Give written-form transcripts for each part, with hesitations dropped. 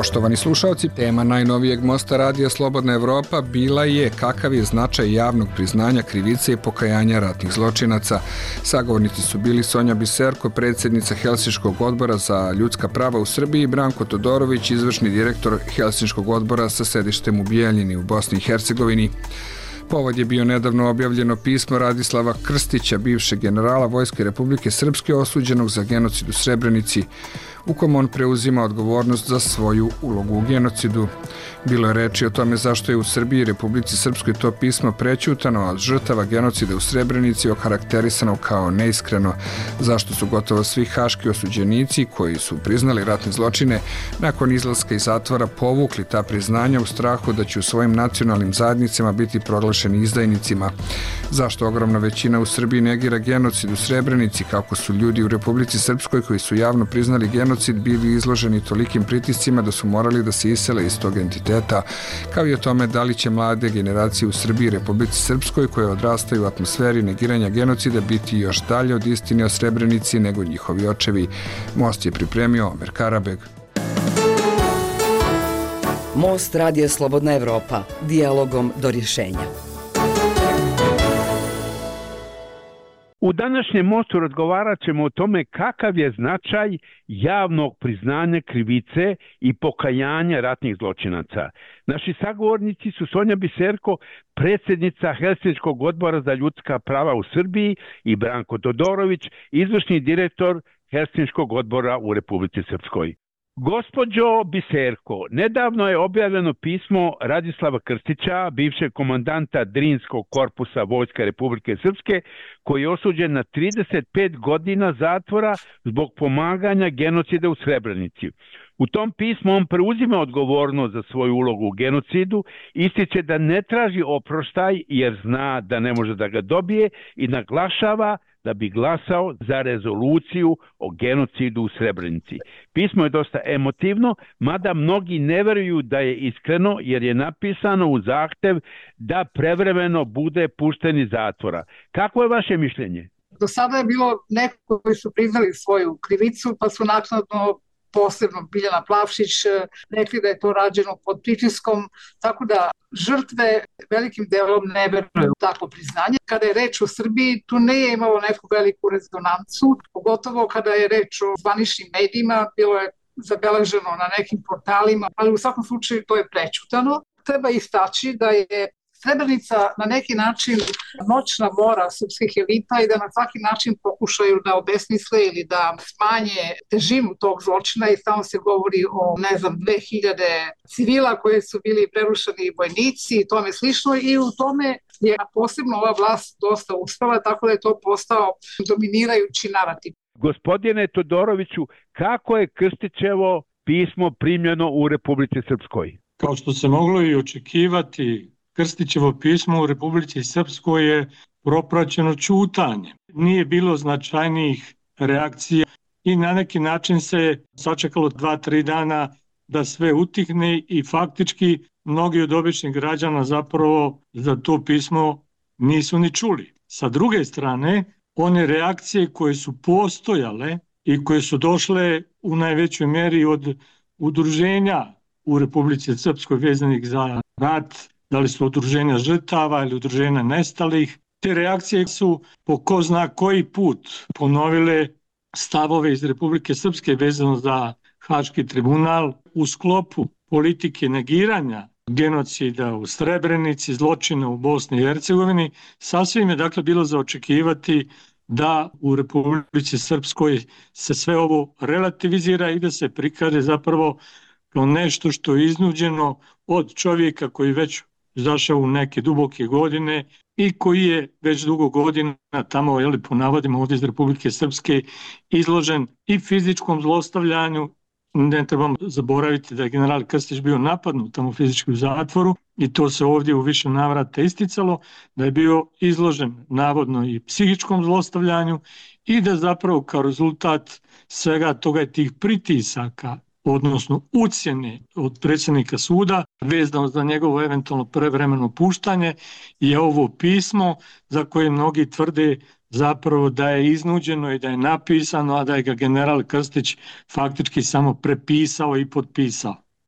Poštovani slušalci, tema najnovijeg Mosta radija Slobodna Evropa bila je kakav je značaj javnog priznanja krivice i pokajanja ratnih zločinaca. Sagovornici su bili Sonja Biserko, predsjednica Helsinškog odbora za ljudska prava u Srbiji, i Branko Todorović, izvršni direktor Helsinškog odbora sa sedištem u Bijeljini u Bosni i Hercegovini. Povod je bio nedavno objavljeno pismo Radislava Krstića, bivšeg generala Vojske Republike Srpske osuđenog za genocid u Srebrenici, u kom on preuzima odgovornost za svoju ulogu u genocidu. Bilo je reči o tome zašto je u Srbiji i Republici Srpskoj to pismo prećutano, a žrtava genocida u Srebrenici okarakterisano kao neiskreno, zašto su gotovo svi haški osuđenici koji su priznali ratne zločine nakon izlaska iz zatvora povukli ta priznanja u strahu da će u svojim nacionalnim zajednicama biti proglašeni izdajnicima, zašto ogromna većina u Srbiji negira genocid u Srebrenici, kako su ljudi u Republici Srpskoj koji su javno priznali genocid bili izloženi tolikim pritiscima da su morali da se isele iz tog entiteta, kao i o tome da li će mlade generacije u Srbiji i Republici Srpskoj koje odrastaju u atmosferi negiranja genocida biti još dalje od istine o Srebrenici nego njihovi očevi. Most je pripremio Omer Karabeg. Most radija Slobodna Evropa, dijalogom do rješenja. U današnjem mostu razgovarat ćemo o tome kakav je značaj javnog priznanja krivice i pokajanja ratnih zločinaca. Naši sagovornici su Sonja Biserko, predsjednica Helsinškog odbora za ljudska prava u Srbiji, i Branko Todorović, izvršni direktor Helsinškog odbora u Republici Srpskoj. Gospođo Biserko, nedavno je objavljeno pismo Radislava Krstića, bivšeg komandanta Drinskog korpusa Vojske Republike Srpske, koji je osuđen na 35 godina zatvora zbog pomaganja genocida u Srebrenici. U tom pismu on preuzima odgovornost za svoju ulogu u genocidu, ističe da ne traži oproštaj jer zna da ne može da ga dobije i naglašava da bi glasao za rezoluciju o genocidu u Srebrenici. Pismo je dosta emotivno, mada mnogi ne veruju da je iskreno jer je napisano u zahtev da prevremeno bude pušten iz zatvora. Kako je vaše mišljenje? Do sada je bilo neko koji su priznali svoju krivicu pa su naknadno, posebno Biljana Plavšić, rekli da je to rađeno pod pritiskom, tako da žrtve velikim delom ne veruju takvo priznanje. Kada je reč o Srbiji, tu nije imalo neku veliku rezonancu, pogotovo kada je reč o zvaničnim medijima, bilo je zabeleženo na nekim portalima, ali u svakom slučaju to je prećutano. Treba istaći da je Srebrenica na neki način noćna mora srpskih elita i da na svaki način pokušaju da obesmisle ili da smanje težinu tog zločina i stalno se govori o, 2000 civila koje su bili prerušeni vojnici i tome slično, i u tome je posebno ova vlast dosta uspela, tako da je to postao dominirajući narativ. Gospodine Todoroviću, kako je Krstićevo pismo primljeno u Republici Srpskoj? Kao što se moglo i očekivati, Krstićevo pismo u Republici Srpskoj je propraćeno ćutanjem. Nije bilo značajnijih reakcija i na neki način se sačekalo 2-3 dana da sve utihne i faktički mnogi od običnih građana zapravo za to pismo nisu ni čuli. Sa druge strane, one reakcije koje su postojale i koje su došle u najvećoj mjeri od udruženja u Republici Srpskoj vezanih za rat, da li su udruženja žrtava ili udruženja nestalih. Te reakcije su po ko zna koji put ponovile stavove iz Republike Srpske vezano za Haški tribunal u sklopu politike negiranja genocida u Srebrenici, zločina u Bosni i Hercegovini. Sasvim je dakle bilo za očekivati da u Republici Srpskoj se sve ovo relativizira i da se prikaže zapravo kao nešto što je iznuđeno od čovjeka koji već zašao u neke duboke godine i koji je već dugo godina tamo, po navodima ovdje iz Republike Srpske, izložen i fizičkom zlostavljanju. Ne trebamo zaboraviti da je general Krstić bio napadnut tamo fizički u zatvoru i to se ovdje u više navrata isticalo, da je bio izložen navodno i psihičkom zlostavljanju i da zapravo kao rezultat svega toga i tih pritisaka, odnosno ucjene od predsjednika suda vezano za njegovo eventualno prevremeno puštanje, je ovo pismo za koje mnogi tvrde zapravo da je iznuđeno i da je napisano, a da je ga general Krstić faktički samo prepisao i potpisao.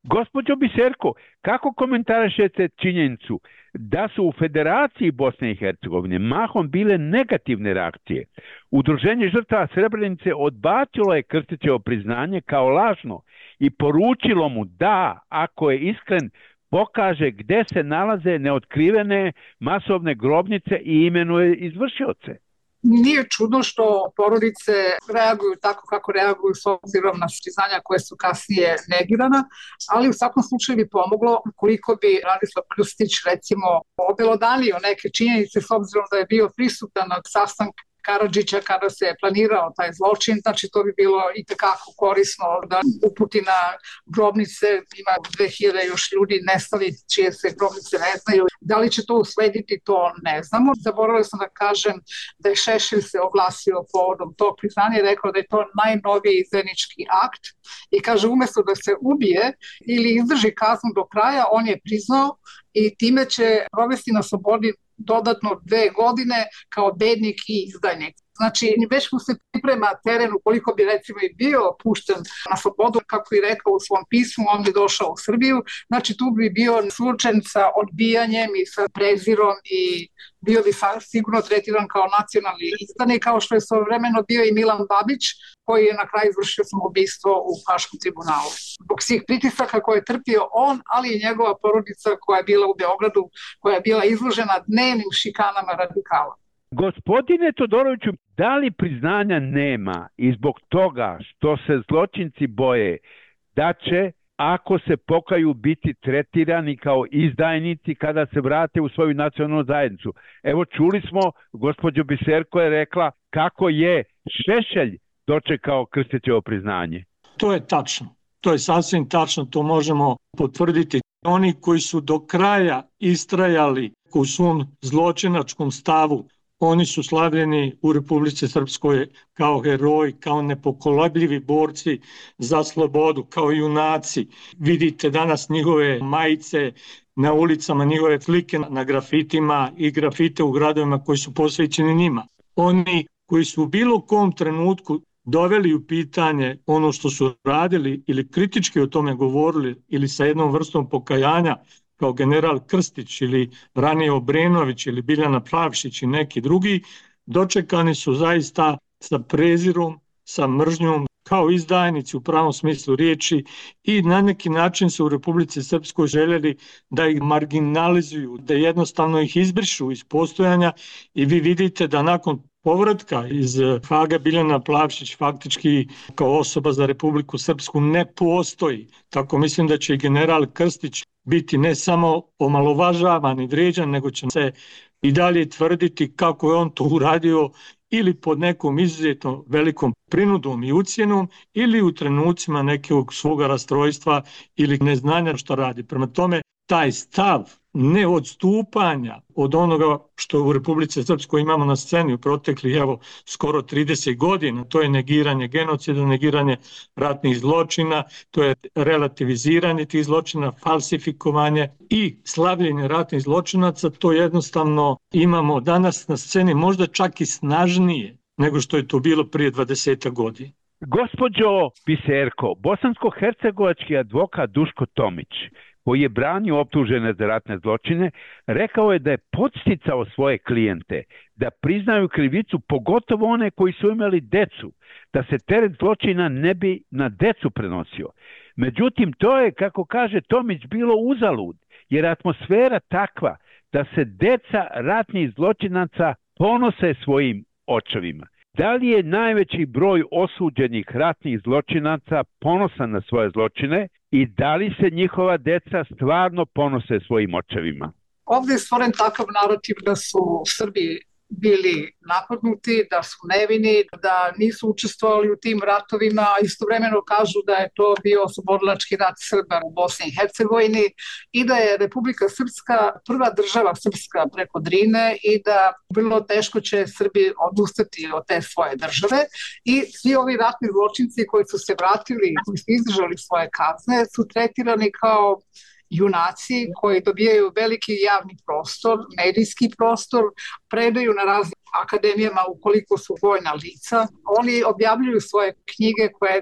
Gospođo Biserko, kako komentarišete činjenicu da su u Federaciji Bosne i Hercegovine mahom bile negativne reakcije? Udruženje žrtava Srebrenice odbacilo je Krstićevo priznanje kao lažno i poručilo mu da, ako je iskren, pokaže gde se nalaze neotkrivene masovne grobnice i imenuje izvršioce. Nije čudno što porodice reaguju tako kako reaguju s obzirom na priznanja koje su kasnije negirana, ali u svakom slučaju bi pomoglo koliko bi Radislav Krstić recimo obelodanio neke činjenice s obzirom da je bio prisutan na sastanku Karadžića kada se je planirao taj zločin, znači to bi bilo i tekako korisno da uputi na grobnice, ima 2000 još ljudi nestali čije se grobnice ne znaju. Da li će to uslediti, to ne znamo. Zaboravila sam da kažem da je Šešelj se oglasio povodom tog priznanja i rekao da je to najnoviji izdajnički akt i kaže umesto da se ubije ili izdrži kaznu do kraja, on je priznao i time će provesti na slobodi dodatno 2 godine kao bednik i izdajnik. Znači, već mu se priprema teren ukoliko bi recimo i bio pušten na slobodu, kako je rekao u svom pismu, on bi došao u Srbiju, znači tu bi bio suočen sa odbijanjem i sa prezirom i bio bi sigurno tretiran kao nacionalni izdanik, kao što je svojevremeno bio i Milan Babić, koji je na kraju izvršio samoubistvo u Haškom tribunalu. Zbog svih pritisaka koje je trpio on, ali i njegova porodica koja je bila u Beogradu, koja je bila izložena dnevnim šikanama radikala. Gospodine Todoroviću, da li priznanja nema i zbog toga što se zločinci boje da će, ako se pokaju, biti tretirani kao izdajnici kada se vrate u svoju nacionalnu zajednicu? Evo, čuli smo, gospođo Biserko je rekla kako je Šešelj dočekao Krstićevo priznanje. To je tačno. To je sasvim tačno, to možemo potvrditi. Oni koji su do kraja istrajali u svom zločinačkom stavu, oni su slavljeni u Republici Srpskoj kao heroji, kao nepokolebljivi borci za slobodu, kao junaci. Vidite danas njihove majice na ulicama, njihove slike na grafitima i grafite u gradovima koji su posvećeni njima. Oni koji su u bilo kom trenutku doveli u pitanje ono što su radili ili kritički o tome govorili ili sa jednom vrstom pokajanja, kao general Krstić ili ranije Obrenović ili Biljana Plavšić i neki drugi, dočekani su zaista sa prezirom, sa mržnjom, kao izdajnici u pravom smislu riječi i na neki način su u Republici Srpskoj željeli da ih marginalizuju, da jednostavno ih izbrišu iz postojanja i vi vidite da nakon povratka iz Haga Biljana Plavšić faktički kao osoba za Republiku Srpsku ne postoji. Tako mislim da će i general Krstić biti ne samo omalovažavan i vrijeđan, nego će se i dalje tvrditi kako je on to uradio ili pod nekom izuzetno velikom prinudom i ucjenom ili u trenucima nekog svoga rastrojstva ili neznanja što radi. Prema tome, taj stav neodstupanja od onoga što u Republici Srpskoj imamo na sceni u proteklih skoro 30 godina, to je negiranje genocida, negiranje ratnih zločina, to je relativiziranje tih zločina, falsifikovanje i slavljenje ratnih zločinaca, to jednostavno imamo danas na sceni možda čak i snažnije nego što je to bilo prije 20 godina. Gospođo Biserko, bosansko-hercegovački advokat Duško Tomić, koji je branio optužene za ratne zločine, rekao je da je podsticao svoje klijente da priznaju krivicu, pogotovo one koji su imali decu, da se teret zločina ne bi na decu prenosio. Međutim, to je, kako kaže Tomić, bilo uzalud, jer atmosfera takva da se deca ratnih zločinaca ponose svojim očevima. Da li je najveći broj osuđenih ratnih zločinaca ponosan na svoje zločine i da li se njihova deca stvarno ponose svojim očevima? Ovdje je stvoren takav narativ da su Srbi bili napadnuti, da su nevini, da nisu učestvovali u tim ratovima, a istovremeno kažu da je to bio oslobodilački rat Srba u Bosni i Hercegovini i da je Republika Srpska prva država srpska preko Drine i da vrlo teško će Srbi odustati od te svoje države i svi ovi ratni zločinci koji su se vratili, koji su izdržali svoje kazne, su tretirani kao junaci koji dobijaju veliki javni prostor, medijski prostor, predaju na raznim akademijama ukoliko su vojna lica. Oni objavljuju svoje knjige koje daju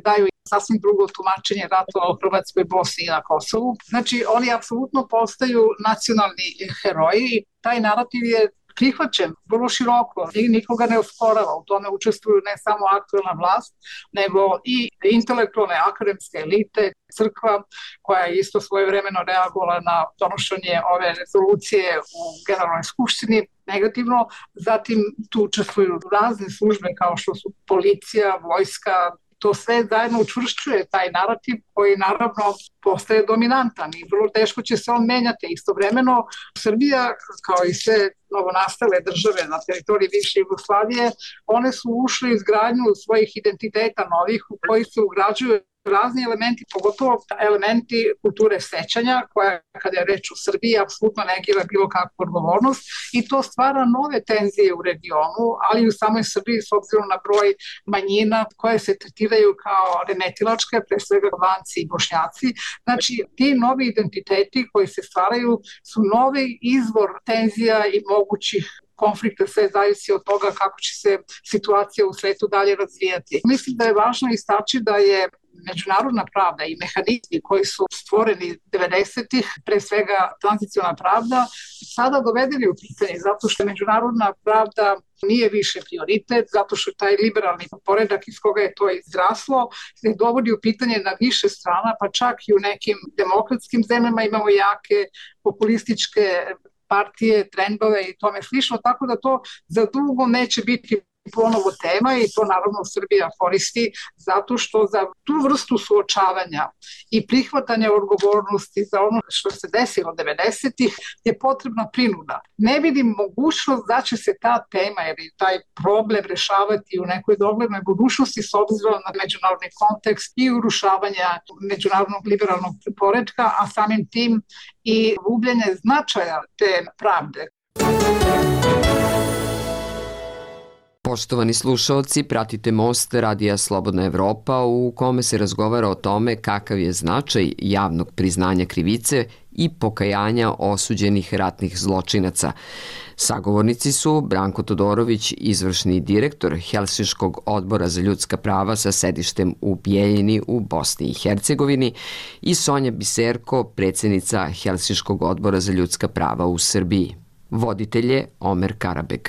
sasvim drugo tumačenje ratova u Hrvatskoj, Bosni i na Kosovu. Znači, oni apsolutno postaju nacionalni heroji. Taj narativ je prihvaćen vrlo široko i nikoga ne osporava. U tome učestvuju ne samo aktuelna vlast, nego i intelektualne akademske elite, crkva koja je isto svojevremeno reagovala na donošenje ove rezolucije u Generalnoj skupštini negativno. Zatim tu učestvuju razne službe kao što su policija, vojska. To sve zajedno učvršćuje taj narativ koji naravno postaje dominantan i vrlo teško će se on menjati. Istovremeno Srbija, kao i sve novonastale države na teritoriji bivše Jugoslavije, one su ušle u izgradnju svojih identiteta novih u koji se ugrađuju razni elementi, pogotovo elementi kulture sećanja, koja kada je reč o Srbiji apsolutno negira bilo kakvu odgovornost i to stvara nove tenzije u regionu, ali i u samoj Srbiji s obzirom na broj manjina koje se tretiraju kao remetilačke, pre svega Albanci i Bošnjaci. Znači, ti novi identiteti koji se stvaraju su novi izvor tenzija i mogućih konflikta, sve zavisi od toga kako će se situacija u svetu dalje razvijati. Mislim da je važno istaći da je međunarodna pravda i mehanizmi koji su stvoreni 90-ih, pre svega tranziciona pravda, sada dovedeni u pitanje zato što međunarodna pravda nije više prioritet, zato što taj liberalni poredak iz koga je to izraslo se dovodi u pitanje na više strana, pa čak i u nekim demokratskim zemljama imamo jake populističke partije, trendove i tome slično, tako da to za dugo neće biti ponovo tema i to naravno Srbija koristi zato što za tu vrstu suočavanja i prihvatanja odgovornosti za ono što se desilo 90-ih je potrebna prinuda. Ne vidim mogućnost da će se ta tema ili taj problem rešavati u nekoj doglednoj budućnosti s obzirom na međunarodni kontekst i urušavanja međunarodnog liberalnog poretka, a samim tim i gubljenje značaja te pravde. Poštovani slušaoci, pratite Most Radija Slobodna Evropa u kome se razgovara o tome kakav je značaj javnog priznanja krivice i pokajanja osuđenih ratnih zločinaca. Sagovornici su Branko Todorović, izvršni direktor Helsinškog odbora za ljudska prava sa sedištem u Bijeljini u Bosni i Hercegovini i Sonja Biserko, predsjednica Helsinškog odbora za ljudska prava u Srbiji. Voditelj je Omer Karabeg.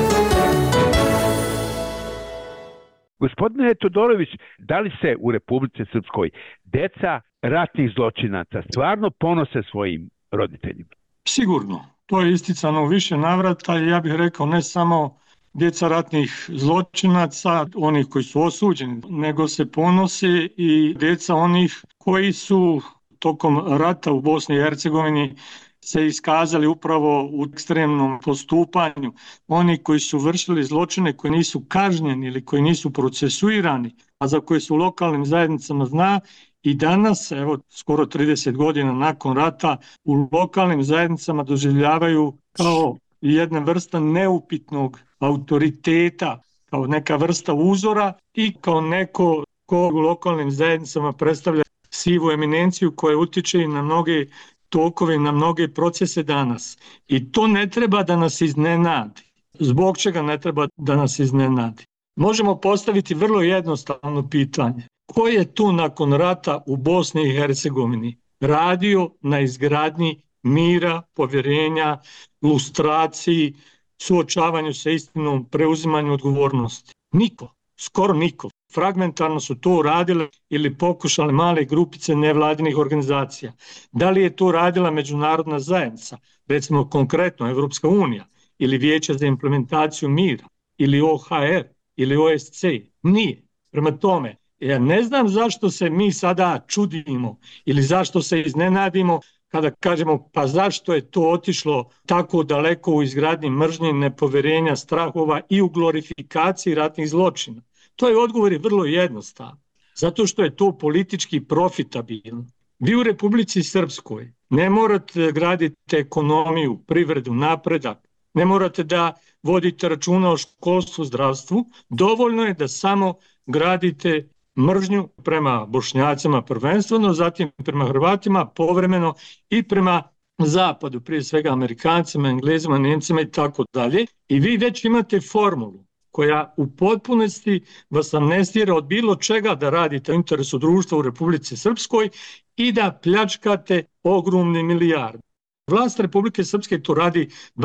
Gospodine Todorović, da li se u Republici Srpskoj deca ratnih zločinaca stvarno ponose svojim roditeljima? Sigurno. To je isticano u više navrata i ja bih rekao ne samo djeca ratnih zločinaca, onih koji su osuđeni, nego se ponose i djeca onih koji su tokom rata u Bosni i Hercegovini se iskazali upravo u ekstremnom postupanju. Oni koji su vršili zločine koji nisu kažnjeni ili koji nisu procesuirani, a za koje su u lokalnim zajednicama zna i danas, evo skoro 30 godina nakon rata, u lokalnim zajednicama doživljavaju kao jedna vrsta neupitnog autoriteta, kao neka vrsta uzora i kao neko ko u lokalnim zajednicama predstavlja sivu eminenciju koja utiče i na mnoge tokove, na mnoge procese danas. I to ne treba da nas iznenadi. Zbog čega ne treba da nas iznenadi? Možemo postaviti vrlo jednostavno pitanje. Ko je tu nakon rata u Bosni i Hercegovini radio na izgradnji mira, povjerenja, lustraciji, suočavanju sa istinom, preuzimanju odgovornosti? Niko, skoro niko. Fragmentarno su to uradile ili pokušale male grupice nevladinih organizacija. Da li je to radila međunarodna zajednica, recimo konkretno Evropska unija ili Vijeće za implementaciju mira ili OHR ili OSC? Nije. Prema tome, ja ne znam zašto se mi sada čudimo ili zašto se iznenadimo kada kažemo pa zašto je to otišlo tako daleko u izgradnji mržnje, nepoverenja, strahova i u glorifikaciji ratnih zločina. To je odgovor je vrlo jednostavan, zato što je to politički profitabilno. Vi u Republici Srpskoj ne morate graditi ekonomiju, privredu, napredak, ne morate da vodite računa o školstvu, zdravstvu, dovoljno je da samo gradite mržnju prema Bošnjacima prvenstveno, zatim prema Hrvatima, povremeno i prema Zapadu, prije svega Amerikancima, Englezima, Nemcima i tako dalje. I vi već imate formulu koja u potpunosti vas amnestira od bilo čega da radite u interesu društva u Republici Srpskoj i da pljačkate ogromne milijarde. Vlast Republike Srpske to radi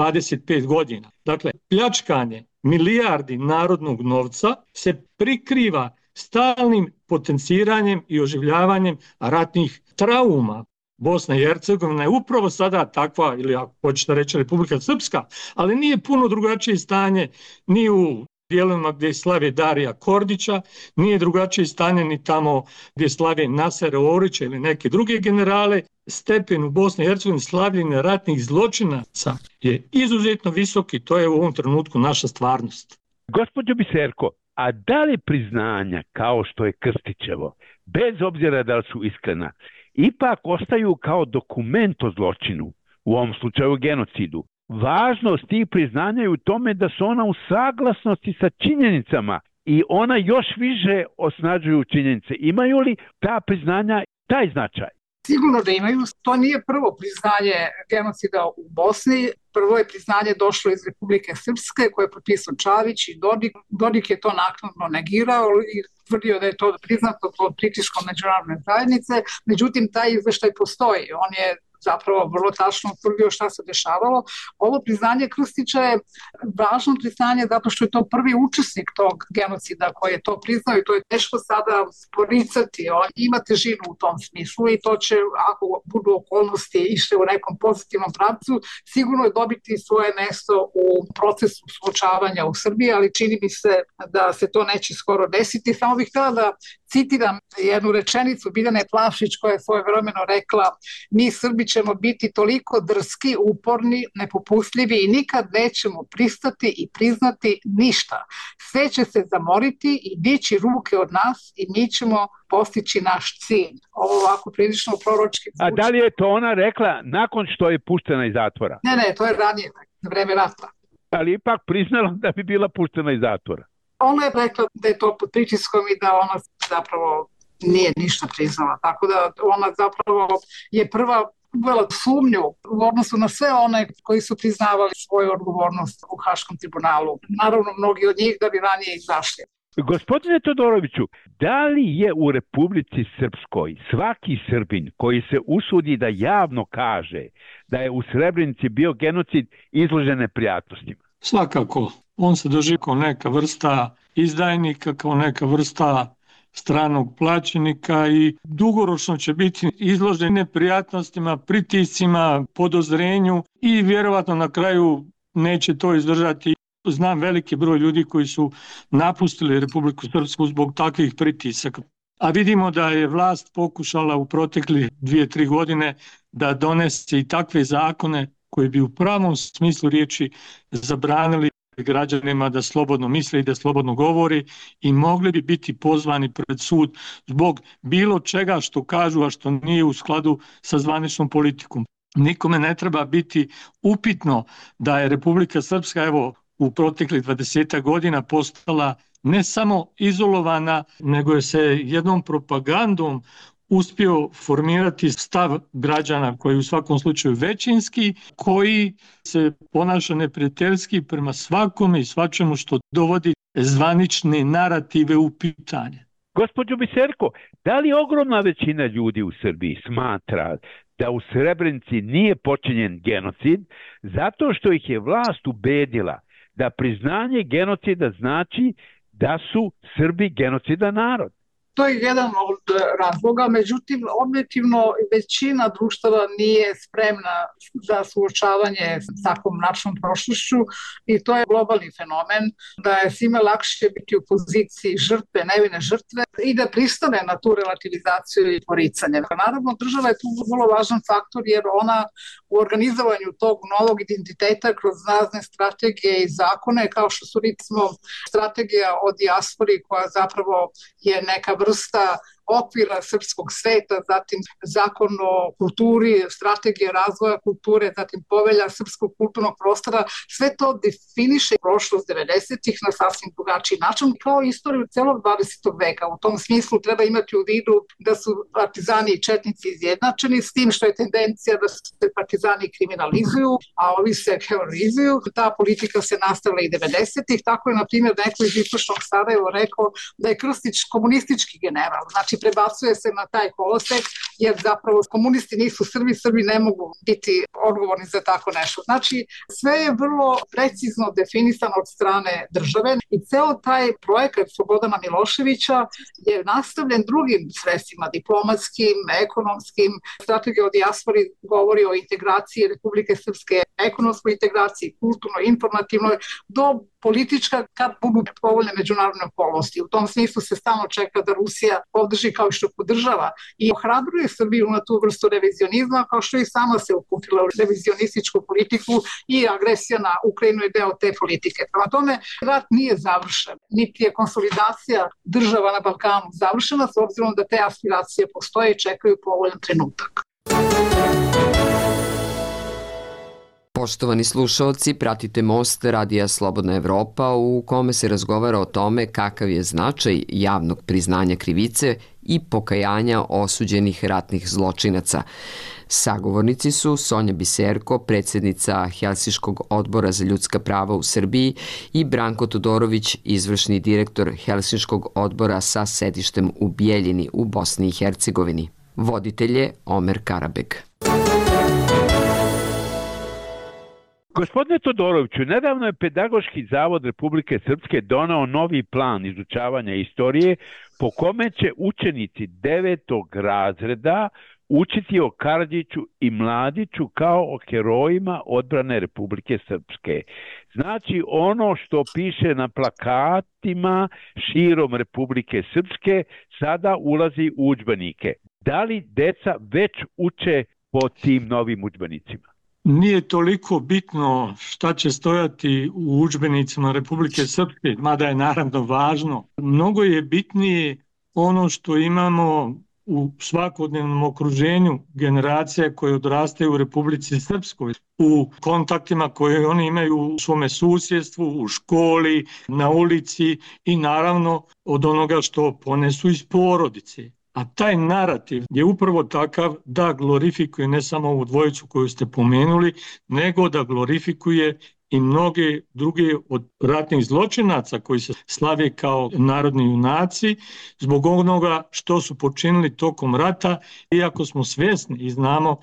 25 godina. Dakle, pljačkanje milijardi narodnog novca se prikriva stalnim potenciranjem i oživljavanjem ratnih trauma. Bosna i Hercegovina je upravo sada takva, ili ako hoćete reći Republika Srpska, ali nije puno drugačije stanje ni u dijelovima gdje slave Darija Kordića, nije drugačije stanje ni tamo gdje slave Nasera Orića ili neke druge generale. Stepen u Bosni i Hercegovini slavljenja ratnih zločinaca je izuzetno visok i to je u ovom trenutku naša stvarnost. Gospođo Biserko, a da li priznanja kao što je Krstićevo, bez obzira da li su iskrena, ipak ostaju kao dokument o zločinu, u ovom slučaju genocidu? Važnost tih priznanja je u tome da su ona u saglasnosti sa činjenicama i ona još više osnažuju činjenice. Imaju li ta priznanja taj značaj? Sigurno da imaju. To nije prvo priznanje genocida u Bosni. Prvo je priznanje došlo iz Republike Srpske koje je potpisao Čavić i Dodik. Dodik je to naknadno negirao i tvrdio da je to priznato pod pritiskom međunarodne zajednice. Međutim, taj izveštaj postoji. On je zapravo vrlo tačno utvrdio šta se dešavalo. Ovo priznanje Krstića je važno priznanje zato što je to prvi učesnik tog genocida koji je to priznao i to je teško sada poricati. On ima težinu u tom smislu i to će, ako budu okolnosti išle u nekom pozitivnom pravcu, sigurno je dobiti svoje mesto u procesu suočavanja u Srbiji, ali čini mi se da se to neće skoro desiti. Samo bih htjela da citiram jednu rečenicu Biljane Plavšić koja je svojevremeno rekla: mi Srbi ćemo biti toliko drski, uporni, nepopustljivi i nikad nećemo pristati i priznati ništa. Sve će se zamoriti i dići ruke od nas i mi ćemo postići naš cilj. Ovo ovako prilično proročki zvuči. A da li je to ona rekla nakon što je puštena iz zatvora? Ne, to je ranije, na vreme rata. Ali ipak priznala da bi bila puštena iz zatvora. Ona je rekla da je to pod pritiskom i da ona zapravo nije ništa priznala. Tako da ona zapravo je prva uvela sumnju u odnosu na sve one koji su priznavali svoju odgovornost u Haškom tribunalu. Naravno, mnogi od njih da bi ranije izašli. Gospodine Todoroviću, da li je u Republici Srpskoj svaki Srbin koji se usudi da javno kaže da je u Srebrenici bio genocid izložen neprijatnostima? Svakako. On se doživi kao neka vrsta izdajnika, kao neka vrsta stranog plaćenika i dugoročno će biti izložen neprijatnostima, pritiscima, podozrenju i vjerovatno na kraju neće to izdržati. Znam veliki broj ljudi koji su napustili Republiku Srpsku zbog takvih pritisaka. A vidimo da je vlast pokušala u proteklih 2-3 godine da donese i takve zakone koji bi u pravom smislu riječi zabranili građanima da slobodno misle i da slobodno govori i mogli bi biti pozvani pred sud zbog bilo čega što kažu, a što nije u skladu sa zvaničnom politikom. Nikome ne treba biti upitno da je Republika Srpska u proteklih 20 godina postala ne samo izolovana, nego je se jednom propagandom uspio formirati stav građana koji je u svakom slučaju većinski, koji se ponaša neprijateljski prema svakome i svačemu što dovodi zvanične narative u pitanje. Gospođo Biserko, da li ogromna većina ljudi u Srbiji smatra da u Srebrenici nije počinjen genocid zato što ih je vlast ubedila da priznanje genocida znači da su Srbi genocidan narod? To je jedan od razloga, međutim, objektivno većina društava nije spremna za suočavanje s takvom mračnom prošlošću i to je globalni fenomen, da je svima lakše biti u poziciji žrtve, nevine žrtve i da pristane na tu relativizaciju i poricanje. Naravno, država je tu vrlo važan faktor jer ona u organizovanju tog novog identiteta kroz razne strategije i zakone, kao što su recimo strategija o dijaspori koja zapravo je neka vrsta okvira srpskog sveta, zatim zakon o kulturi, strategije razvoja kulture, zatim povelja srpskog kulturnog prostora, sve to definiše prošlost 90-ih na sasvim drugačiji način, kao istoriju celog 20. veka. U tom smislu treba imati u vidu da su partizani i četnici izjednačeni, s tim što je tendencija da se partizani kriminalizuju, a ovi se heroizuju. Ta politika se nastavila i 90-ih, tako je, na primjer, neko iz istočnog Sarajeva rekao da je Krstić komunistički general. Znači, prebacuje se na taj kolosek, jer zapravo komunisti nisu Srbi, Srbi ne mogu biti odgovorni za tako nešto. Znači, sve je vrlo precizno definisano od strane države i ceo taj projekat Slobodana Miloševića je nastavljen drugim sredstvima, diplomatskim, ekonomskim. Strategija o dijaspori govori o integraciji Republike Srpske, ekonomskoj integraciji, kulturnoj, informativnoj, do politička kad budu povoljne međunarodne okolnosti. U tom smislu se stalno čeka da Rusija podrži kao što podržava i ohrabruje Srbiju na tu vrstu revizionizma, kao što i sama se uputila u revizionističku politiku i agresija na Ukrajinu je deo te politike. Prema tome, rat nije završen, niti je konsolidacija država na Balkanu završena, s obzirom da te aspiracije postoje i čekaju povoljan trenutak. Poštovani slušaoci, pratite Most Radija Slobodna Evropa u kome se razgovara o tome kakav je značaj javnog priznanja krivice i pokajanja osuđenih ratnih zločinaca. Sagovornici su Sonja Biserko, predsjednica Helsinškog odbora za ljudska prava u Srbiji i Branko Todorović, izvršni direktor Helsinškog odbora sa sedištem u Bijeljini u Bosni i Hercegovini. Voditelj je Omer Karabeg. Gospodine Todoroviću, nedavno je Pedagoški zavod Republike Srpske donao novi plan izučavanja istorije po kome će učenici 9. razreda učiti o Karadžiću i Mladiću kao o herojima odbrane Republike Srpske. Znači, ono što piše na plakatima širom Republike Srpske sada ulazi u udžbenike. Da li deca već uče po tim novim udžbenicima? Nije toliko bitno šta će stojati u udžbenicima Republike Srpske, mada je naravno važno. Mnogo je bitnije ono što imamo u svakodnevnom okruženju generacija koje odrastaju u Republici Srpskoj, u kontaktima koje oni imaju u svome susjedstvu, u školi, na ulici i naravno od onoga što ponesu iz porodice. A taj narativ je upravo takav da glorifikuje ne samo ovu dvojicu koju ste pomenuli, nego da glorifikuje i mnoge druge od ratnih zločinaca koji se slave kao narodni junaci zbog onoga što su počinili tokom rata, iako smo svjesni i znamo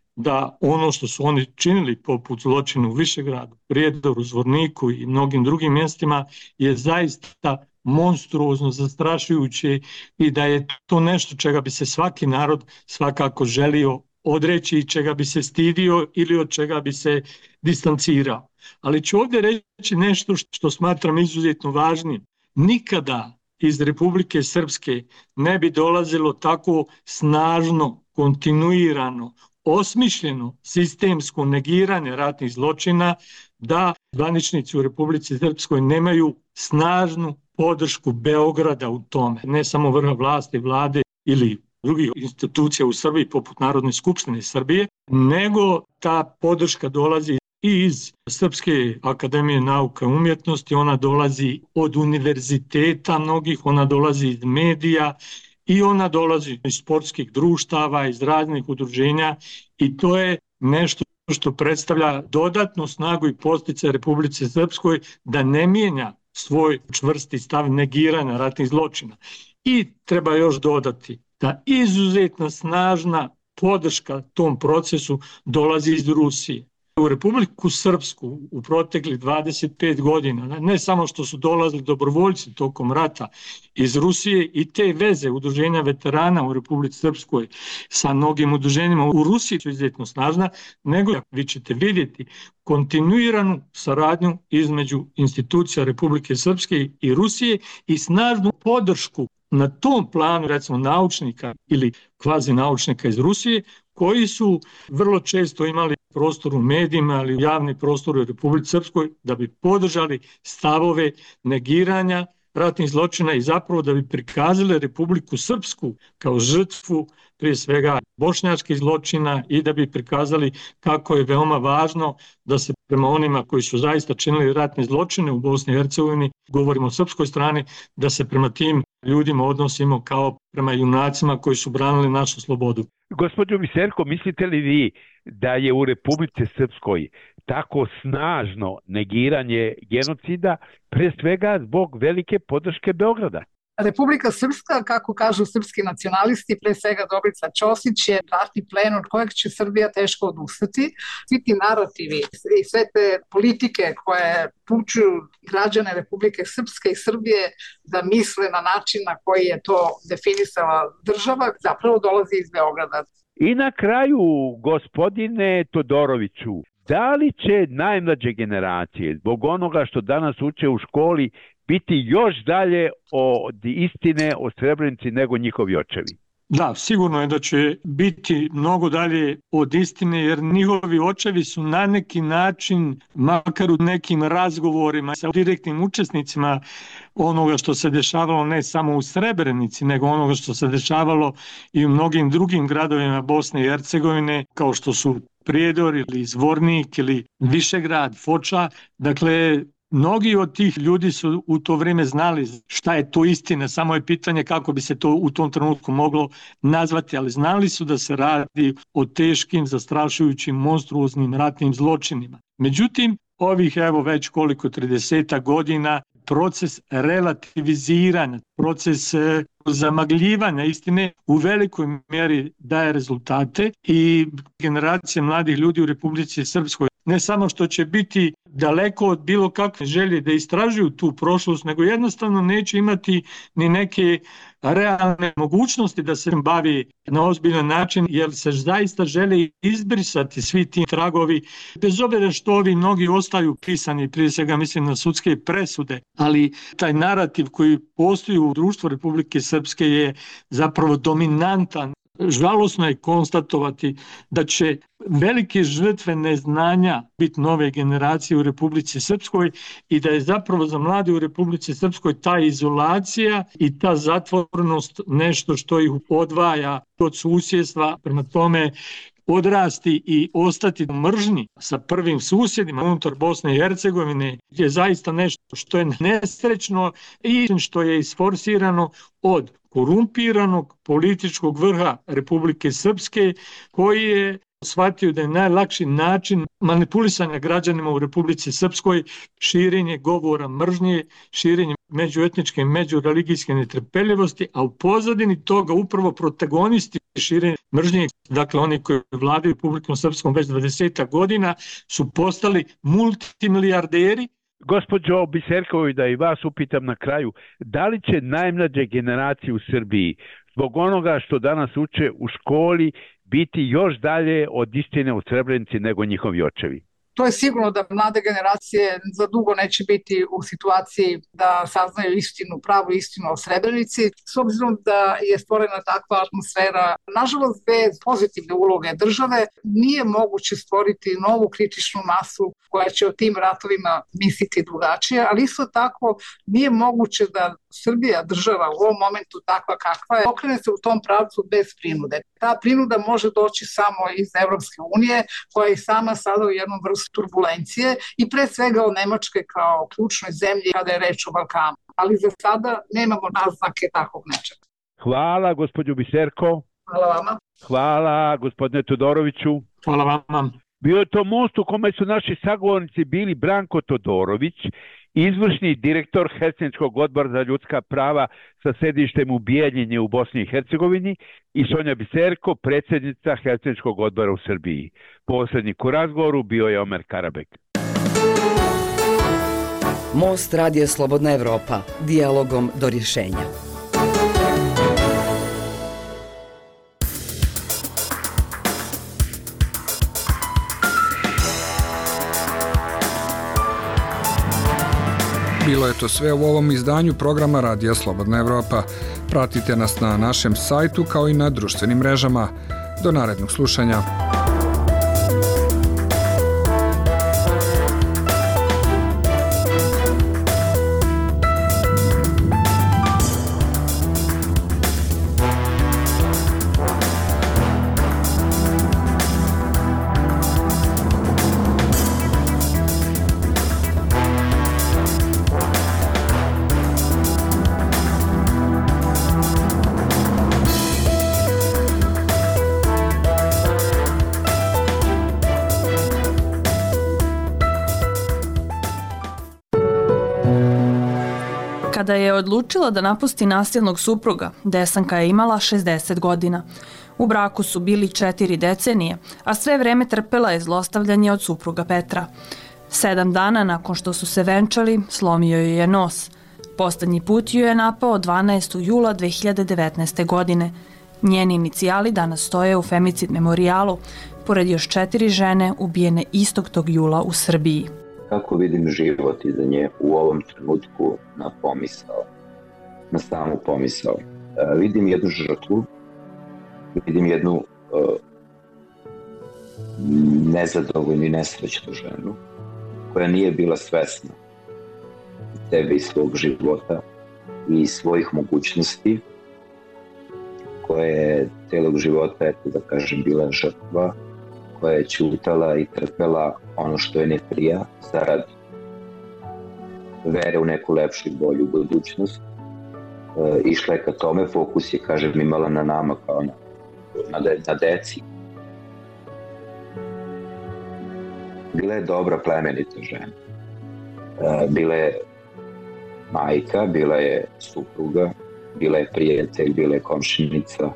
da ono što su oni činili poput zločina u Višegradu, Prijedoru, Zvorniku i mnogim drugim mjestima je zaista monstruozno, zastrašujuće i da je to nešto čega bi se svaki narod svakako želio odreći i čega bi se stidio ili od čega bi se distancirao. Ali ću ovdje reći nešto što smatram izuzetno važnim. Nikada iz Republike Srpske ne bi dolazilo tako snažno, kontinuirano, osmišljeno sistemsko negiranje ratnih zločina da zvaničnici u Republici Srpskoj nemaju snažnu podršku Beograda u tome, ne samo vrha vlasti, vlade ili drugih institucija u Srbiji poput Narodne skupštine Srbije, nego ta podrška dolazi i iz Srpske akademije nauka i umjetnosti, ona dolazi od univerziteta mnogih, ona dolazi iz medija i ona dolazi iz sportskih društava, iz raznih udruženja i to je nešto što predstavlja dodatnu snagu i podsticaj Republike Srpskoj da ne mijenja svoj čvrsti stav negiranja ratnih zločina. I treba još dodati da izuzetno snažna podrška tom procesu dolazi iz Rusije. U Republiku Srpsku u proteklih 25 godina, ne samo što su dolazili dobrovoljci tokom rata iz Rusije i te veze udruženja veterana u Republici Srpskoj sa mnogim udruženjima u Rusiji su izuzetno snažna, nego vi ćete vidjeti kontinuiranu saradnju između institucija Republike Srpske i Rusije i snažnu podršku na tom planu, recimo naučnika ili kvazi naučnika iz Rusije, koji su vrlo često imali prostor u medijima, ali i javni prostor u Republici Srpskoj da bi podržali stavove negiranja ratnih zločina i zapravo da bi prikazale Republiku Srpsku kao žrtvu prije svega bošnjačkih zločina i da bi prikazali kako je veoma važno da se prema onima koji su zaista činili ratne zločine u Bosni i Hercegovini, govorimo o srpskoj strani, da se prema tim ljudima odnosimo kao prema junacima koji su branili našu slobodu. Gospođo Biserko, mislite li vi da je u Republici Srpskoj tako snažno negiranje genocida pre svega zbog velike podrške Beograda? Republika Srpska, kako kažu srpski nacionalisti, pre svega Dobrica Ćosić, je ratni plen od kojeg će Srbija teško odustati. Svi ti narativi i sve te politike koje pučuju građane Republike Srpske i Srbije da misle na način na koji je to definisala država, zapravo dolazi iz Beograda. I na kraju, gospodine Todoroviću, da li će najmlađe generacije, zbog onoga što danas uče u školi, biti još dalje od istine o Srebrenici nego njihovi očevi? Da, sigurno je da će biti mnogo dalje od istine, jer njihovi očevi su na neki način, makar u nekim razgovorima sa direktnim učesnicima onoga što se dešavalo ne samo u Srebrenici, nego onoga što se dešavalo i u mnogim drugim gradovima Bosne i Hercegovine, kao što su Prijedor ili Zvornik ili Višegrad, Foča. Dakle, mnogi od tih ljudi su u to vrijeme znali šta je to istina, samo je pitanje kako bi se to u tom trenutku moglo nazvati, ali znali su da se radi o teškim, zastrašujućim, monstruoznim ratnim zločinima. Međutim, ovih već koliko 30 godina proces relativiziranja, proces zamagljivanja istine u velikoj mjeri daje rezultate i generacije mladih ljudi u Republici Srpskoj ne samo što će biti daleko od bilo kakve želje da istražuju tu prošlost, nego jednostavno neće imati ni neke realne mogućnosti da se bavi na ozbiljan način, jer se zaista žele izbrisati svi ti tragovi, bez obzira što ovi mnogi ostaju pisani, prije svega mislim na sudske presude, ali taj narativ koji postoji u društvu Republike Srpske je zapravo dominantan. Žalosno je konstatovati da će velike žrtve neznanja biti nove generacije u Republici Srpskoj i da je zapravo za mlade u Republici Srpskoj ta izolacija i ta zatvorenost nešto što ih odvaja od susjedstva. Prema tome, odrasti i ostati u mržnji sa prvim susjedima unutar Bosne i Hercegovine je zaista nešto što je nesrećno i što je isforsirano od korumpiranog političkog vrha Republike Srpske, koji je shvatio da je najlakši način manipulisanja građanima u Republici Srpskoj širenje govora mržnje, širenje međuetničke i međureligijske netrpeljivosti, a u pozadini toga upravo protagonisti širenja mržnje, dakle oni koji vladaju Republikom Srpskom već 20 godina, su postali multimilijarderi. Gospođo Biserković, da i vas upitam na kraju, da li će najmlađe generacije u Srbiji zbog onoga što danas uče u školi biti još dalje od istine u Srebrenici nego njihovi očevi? To je sigurno da mlade generacije za dugo neće biti u situaciji da saznaju istinu, pravu istinu o Srebrenici, s obzirom da je stvorena takva atmosfera. Nažalost, bez pozitivne uloge države nije moguće stvoriti novu kritičnu masu koja će o tim ratovima misliti drugačije, ali isto tako nije moguće da Srbija, država u ovom momentu takva kakva je, okrene se u tom pravcu bez prinude. Ta prinuda može doći samo iz Evropske unije, koja je sama sada u jednom vrstu turbulencije i pre svega o Nemačke kao ključnoj zemlji kada je reč o Balkanu. Ali za sada nemamo naznake takvog nečega. Hvala, gospođo Biserko. Hvala vama. Hvala, gospodine Todoroviću. Hvala vama. Bio je to most u kome su naši sagovornici bili Branko Todorović, izvršni direktor Helsinškog odbora za ljudska prava sa sedištem u Bijeljini u Bosni i Hercegovini, i Sonja Biserko, predsjednica Helsinškog odbora u Srbiji. Poslednjik u razgovoru bio je Omer Karabek. Most Radija Slobodna Evropa, dijalogom do rješenja. Bilo je to sve u ovom izdanju programa Radija Slobodna Evropa. Pratite nas na našem sajtu kao i na društvenim mrežama. Do narednog slušanja. Kada je odlučila da napusti nasilnog supruga, Desanka je imala 60 godina. U braku su bili 4 decenije, a sve vreme trpela je zlostavljanje od supruga Petra. 7 dana nakon što su se venčali, slomio joj je nos. Poslednji put ju je napao 12. jula 2019. godine. Njeni inicijali danas stoje u femicid memorijalu, pored još 4 žene ubijene istog tog jula u Srbiji. Kako vidim život iza nje u ovom trenutku na pomisao, na samu pomisao. Vidim jednu žrtvu, vidim jednu nezadovoljnu i nesrećnu ženu koja nije bila svesna sebe i svog života i svojih mogućnosti, koja je celog života, eto da kažem, bila žrtva, koja je ćutala i trpela ono što je ne prija zarad vere u neku lepšu i bolju budućnost. Išla je ka tome, fokus je, kažem, imala na nama kao na deci. Bila je dobra, plemenita žena. Bila je majka, bila je supruga, bila je prijatelj, bila je komšinica,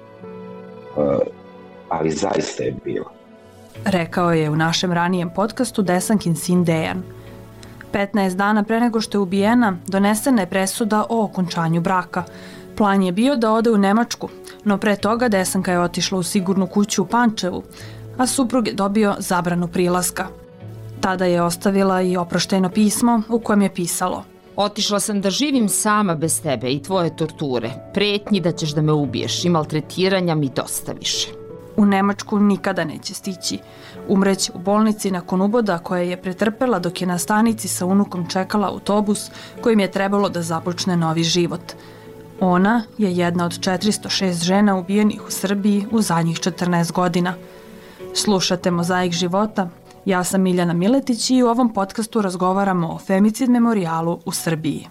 ali zaista je bila. Rekao je u našem ranijem podcastu Desankin sin Dejan. 15 dana pre nego što je ubijena, donesena je presuda o okončanju braka. Plan je bio da ode u Nemačku, no pre toga Desanka je otišla u sigurnu kuću u Pančevu, a suprug je dobio zabranu prilaska. Tada je ostavila i oproštajno pismo u kojem je pisalo: Otišla sam da živim sama bez tebe i tvoje torture, pretnji da ćeš da me ubiješ i maltretiranja mi dosta više. U Nemačku nikada neće stići. Umreće u bolnici nakon uboda koje je pretrpela dok je na stanici sa unukom čekala autobus kojim je trebalo da započne novi život. Ona je jedna od 406 žena ubijenih u Srbiji u zadnjih 14 godina. Slušate Mozaik života. Ja sam Miljana Miletić i u ovom podcastu razgovaramo o femicid memorijalu u Srbiji.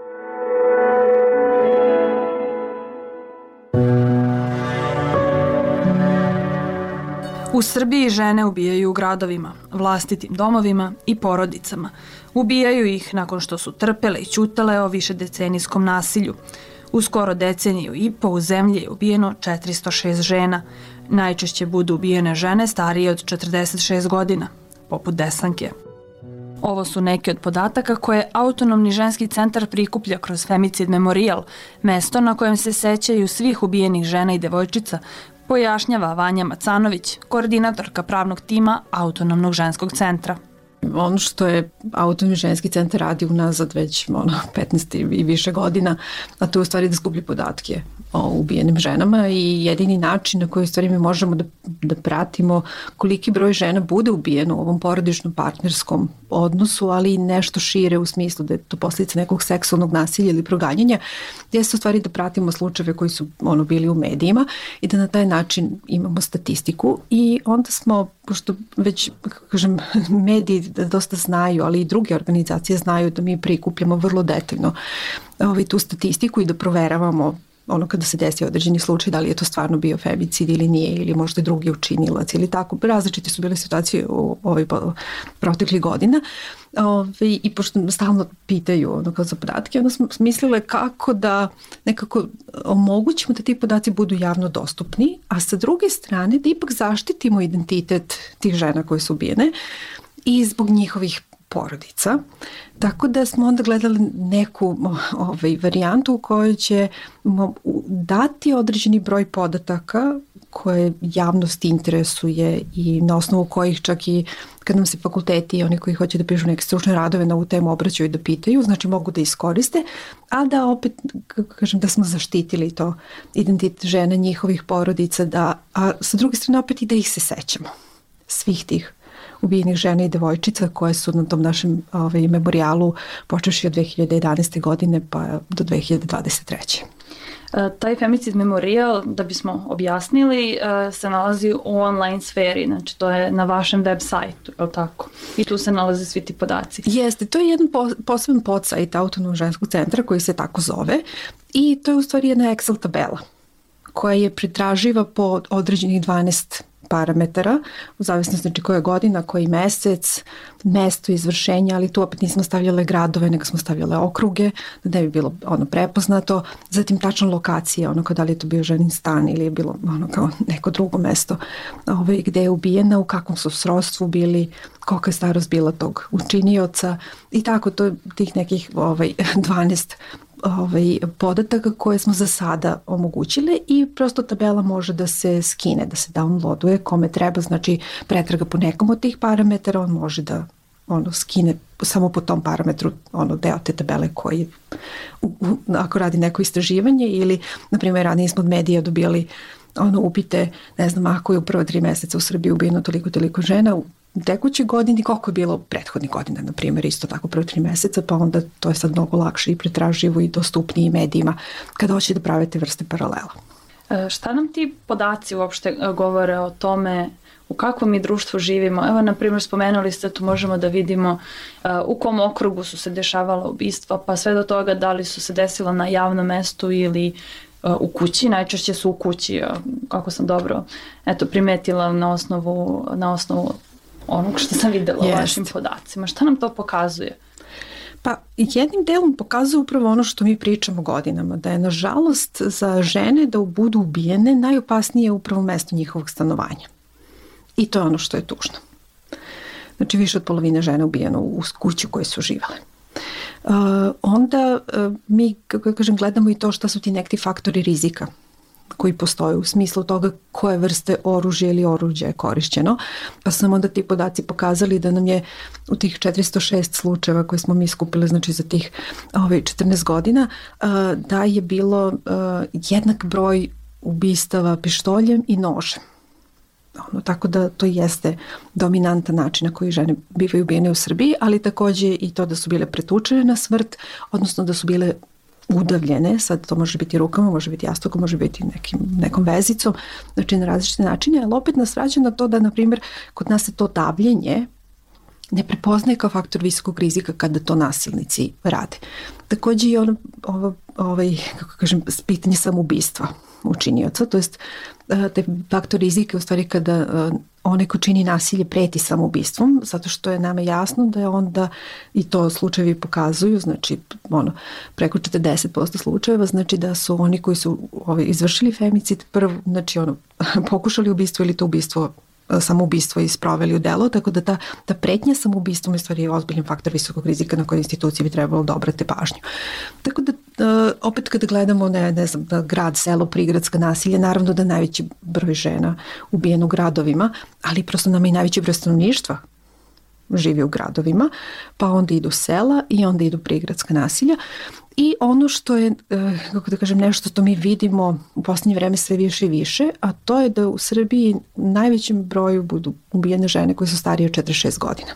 U Srbiji žene ubijaju u gradovima, vlastitim domovima i porodicama. Ubijaju ih nakon što su trpele i ćutale o višedecenijskom nasilju. U skoro deceniju i po u zemlji je ubijeno 406 žena. Najčešće budu ubijene žene starije od 46 godina, poput Desanke. Ovo su neki od podataka koje Autonomni ženski centar prikuplja kroz Femicid memorijal, mesto na kojem se sećaju svih ubijenih žena i devojčica, pojašnjava Vanja Macanović, koordinatorka pravnog tima Autonomnog ženskog centra. Ono što je Autonomni ženski centar radi unazad već 15 i više godina, a to je u stvari da skuplja podatke o ubijenim ženama i jedini način na koji u stvari mi možemo da pratimo koliki broj žena bude ubijeno u ovom porodičnom partnerskom odnosu, ali i nešto šire u smislu da je to posljedica nekog seksualnog nasilja ili proganjanja, jeste u stvari da pratimo slučajeve koji su bili u medijima i da na taj način imamo statistiku i onda smo, pošto već, kažem, mediji dosta znaju, ali i druge organizacije znaju da mi prikupljamo vrlo detaljno tu statistiku i da proveravamo kada se desi određeni slučaj, da li je to stvarno bio femicid ili nije, ili možda drugi učinilac ili tako. Različite su bile situacije u proteklih godina i pošto stalno pitaju za podatke, onda smo mislile kako da nekako omogućimo da ti podaci budu javno dostupni, a sa druge strane da ipak zaštitimo identitet tih žena koje su ubijene i zbog njihovih porodica. Tako da smo onda gledali neku varijantu u kojoj će dati određeni broj podataka koje javnost interesuje i na osnovu kojih čak i kad nam se fakulteti i oni koji hoće da pišu neke stručne radove na ovu temu obraćaju da pitaju, znači mogu da iskoriste, a da opet, kažem, da smo zaštitili to identitet žena, njihovih porodica, a sa druge strane opet i da ih se sećamo. Svih tih ubijenih žena i devojčica koje su na tom našem memorijalu počeši od 2011. godine pa do 2023. Taj femicid memorijal, da bismo objasnili, se nalazi u online sferi, znači to je na vašem web sajtu, je li tako? I tu se nalaze svi ti podaci. Jeste, to je jedan poseban podsajt Autonomnog ženskog centra koji se tako zove i to je u stvari jedna Excel tabela koja je pretraživa po određenih 12 parametara, u zavisnosti znači koja godina, koji mesec, mesto izvršenja, ali tu opet nismo stavljale gradove, nego smo stavljale okruge, da ne bi bilo prepoznato. Zatim tačna lokacija, da li je to bio ženin stan ili je bilo kao neko drugo mesto gde je ubijena, u kakvom su srodstvu bili, kolika je starost bila tog učinioca i tako, to je tih nekih 12 podataka koje smo za sada omogućile i prosto tabela može da se skine, da se downloaduje kome treba, znači pretraga po nekom od tih parametara, on može da skine samo po tom parametru deo te tabele koji ako radi neko istraživanje ili na primjer ranije smo od medija dobijali upite, ne znam, ako je u prva 3 meseca u Srbiji ubijeno toliko žena u tekućoj godini, koliko je bilo prethodnih godina, na primjer, isto tako prvo 3 meseca, pa onda to je sad mnogo lakše i pretraživo i dostupnije medijima kada hoće da prave te vrste paralela. Šta nam ti podaci uopšte govore o tome u kakvom mi društvu živimo? Evo, na primjer, spomenuli ste, tu možemo da vidimo u kom okrugu su se dešavala ubistva, pa sve do toga da li su se desila na javnom mestu ili u kući, najčešće su u kući, kako sam dobro primetila na osnovu onog što sam videla u vašim podacima. Šta nam to pokazuje? Pa jednim delom pokazuje upravo ono što mi pričamo godinama, da je nažalost za žene da budu ubijene najopasnije upravo mesto njihovog stanovanja. I to je ono što je tužno. Znači više od polovine žena ubijeno u kući u kojoj su živele. Onda mi, kako kažem, gledamo i to šta su ti neki faktori rizika koji postoje u smislu toga koje vrste oružja ili oruđa je korišćeno. Pa su nam onda ti podaci pokazali da nam je u tih 406 slučajeva koje smo mi skupili, znači za tih 14 godina, da je bilo jednak broj ubistava pištoljem i nožem. Tako da to jeste dominantan način na koji žene bivaju ubijene u Srbiji, ali takođe i to da su bile pretučene na smrt, odnosno da su bile udavljene, sad to može biti rukama, može biti jastukom, može biti nekom vezicom, znači na različite načine, ali opet nas vraća na to da, na primjer, kod nas se to davljenje ne prepoznaje kao faktor visokog rizika kada to nasilnici rade. Takođe i pitanje samoubistva učinioca, to jest te faktor rizika u stvari kada onaj ko čini nasilje preti samoubistvom, zato što je nama jasno da je onda, i to slučajevi pokazuju, znači preko 40% slučajeva, znači da su oni koji su izvršili femicid prvo, znači pokušali ubistvo ili to ubistvo samoubistvo i sproveli u delo, tako da ta pretnja samoubistvom je stvari ozbiljan faktor visokog rizika na koje institucije bi trebalo da obrate pažnju. Tako da opet kada gledamo ne znam, grad, selo, prigradska nasilje, naravno da najveći broj žena ubijeno u gradovima, ali prosto nam i najveći broj stanovništva živi u gradovima, pa onda idu sela i onda idu prigradska nasilja. I ono što je, kako da kažem, nešto što mi vidimo u posljednje vreme sve više i više, a to je da u Srbiji najvećem broju budu ubijene žene koje su starije od 46 godina.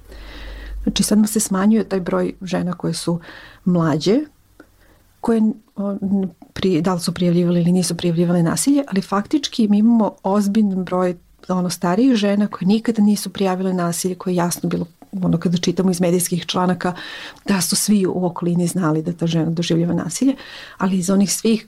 Znači sad se smanjuje taj broj žena koje su mlađe, koje da li su prijavljivali ili nisu prijavljivali nasilje, ali faktički mi imamo ozbiljan broj starijih žena koje nikada nisu prijavile nasilje, koje je jasno bilo kada čitamo iz medijskih članaka da su svi u okolini znali da ta žena doživljava nasilje, ali iz onih svih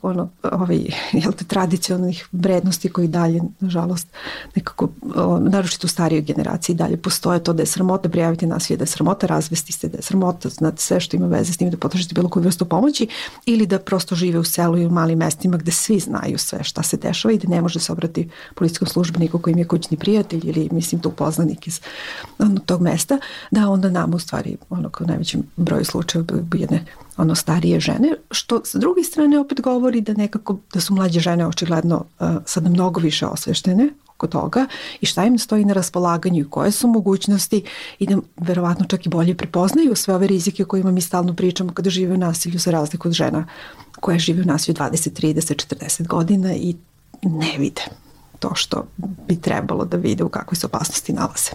tradicionalnih vrednosti koji dalje, nažalost, nekako, naročito u starijoj generaciji dalje postoje to da je sramota prijaviti nasilje, da je sramota razvesti se, da je sramota znate sve što ima veze s tim, da potražite bilo koju vrstu pomoći ili da prosto žive u selu i u malim mestima gde svi znaju sve šta se dešava i da ne može se obrati policijskom službeniku koji im je kućni prijatelj ili mislim to poznanik iz tog mesta, da onda nam u stvari kao najvećem broju slučajeva jedne starije žene, što sa druge strane opet govori da nekako da su mlađe žene očigledno sada mnogo više osveštene oko toga i šta im stoji na raspolaganju i koje su mogućnosti i da verovatno čak i bolje prepoznaju sve ove rizike o kojima mi stalno pričamo kada žive u nasilju za razliku od žena koje žive u nasilju 20, 30, 40 godina i ne vide to što bi trebalo da vide u kakvoj se opasnosti nalaze.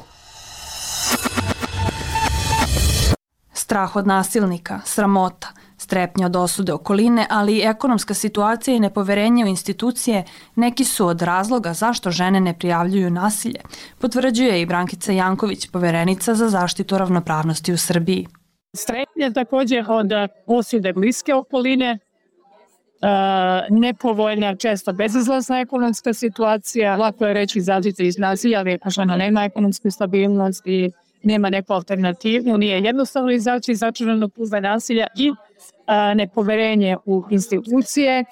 Strah od nasilnika, sramota, strepnja od osude okoline, ali i ekonomska situacija i nepoverenje u institucije neki su od razloga zašto žene ne prijavljuju nasilje, potvrđuje i Brankica Janković, poverenica za zaštitu ravnopravnosti u Srbiji. Strepnja takođe od osude bliske okoline, nepovoljna, često bezizlazna ekonomska situacija. Lako je reći izađite iz nasilja, ali žena nema ekonomsku stabilnost i nema neku alternativu. Nije jednostavno izaći iz začaranog kruga nasilja i nepoverenje u institucije.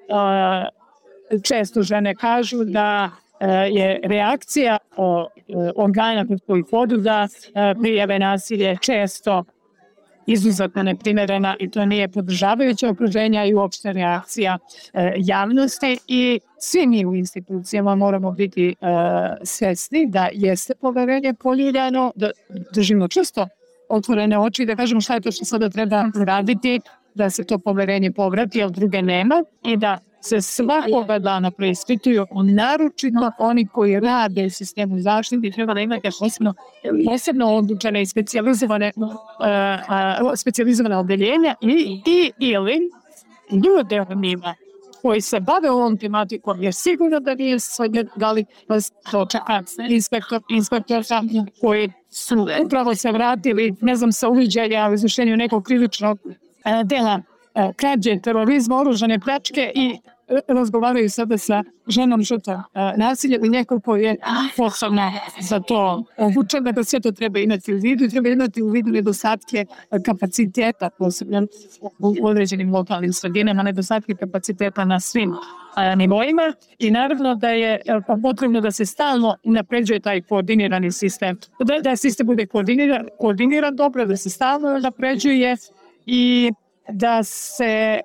Često žene kažu da je reakcija organa koji vodu da prijave nasilje često izuzetno neprimerena i to nije podržavajuća okruženja i uopšte reakcija javnosti i svi mi u institucijama moramo biti svesni da jeste poverenje poljuljano, da držimo često otvorene oči i da kažemo šta je to što sada treba raditi da se to poverenje povrati, jer druge nema i da se svakoga dana preispituju, naročito oni koji rade u sistemu zaštite, treba da imate posebno odlučene i specijalizovane odeljenja ili ljude od njima koji se bave ovom tematikom, jer sigurno da nije svojde da li vas to čeka inspektorka koji su upravo se vratili, ne znam, sa uviđenja u izvršenju nekog krivičnog dela krađe, terorizma, oružane pljačke i razgovaraju sada sa ženom žrtvom nasilja i neko koji je posebno za to obučen, da sve to treba imati u vidu i treba imati u vidu nedostatke kapaciteta, posebno u određenim lokalnim sredinama, nedostatke kapaciteta na svim nivoima i naravno da je potrebno da se stalno napređuje taj koordinirani sistem, da sistem bude koordiniran dobro, da se stalno napređuje i da se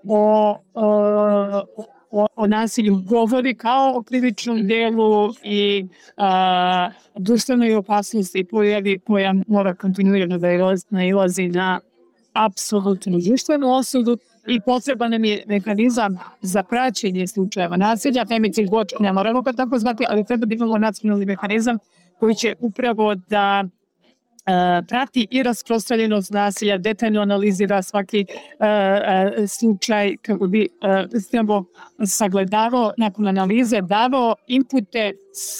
o nasilju govori kao o krivičnom delu i društvenoj opasnosti koja mora kontinuirano da nailazi na apsolutnu društvenu osudu i potreban nam je mehanizam za praćenje slučajeva nasilja, femicid watch, ne moramo ga tako zvati, ali treba da imamo nacionalni mehanizam koji će upravo da prati i rasprostranjenost nasilja, detaljno analizira svaki slučaj kako bi sagledavao nakon analize, davao inpute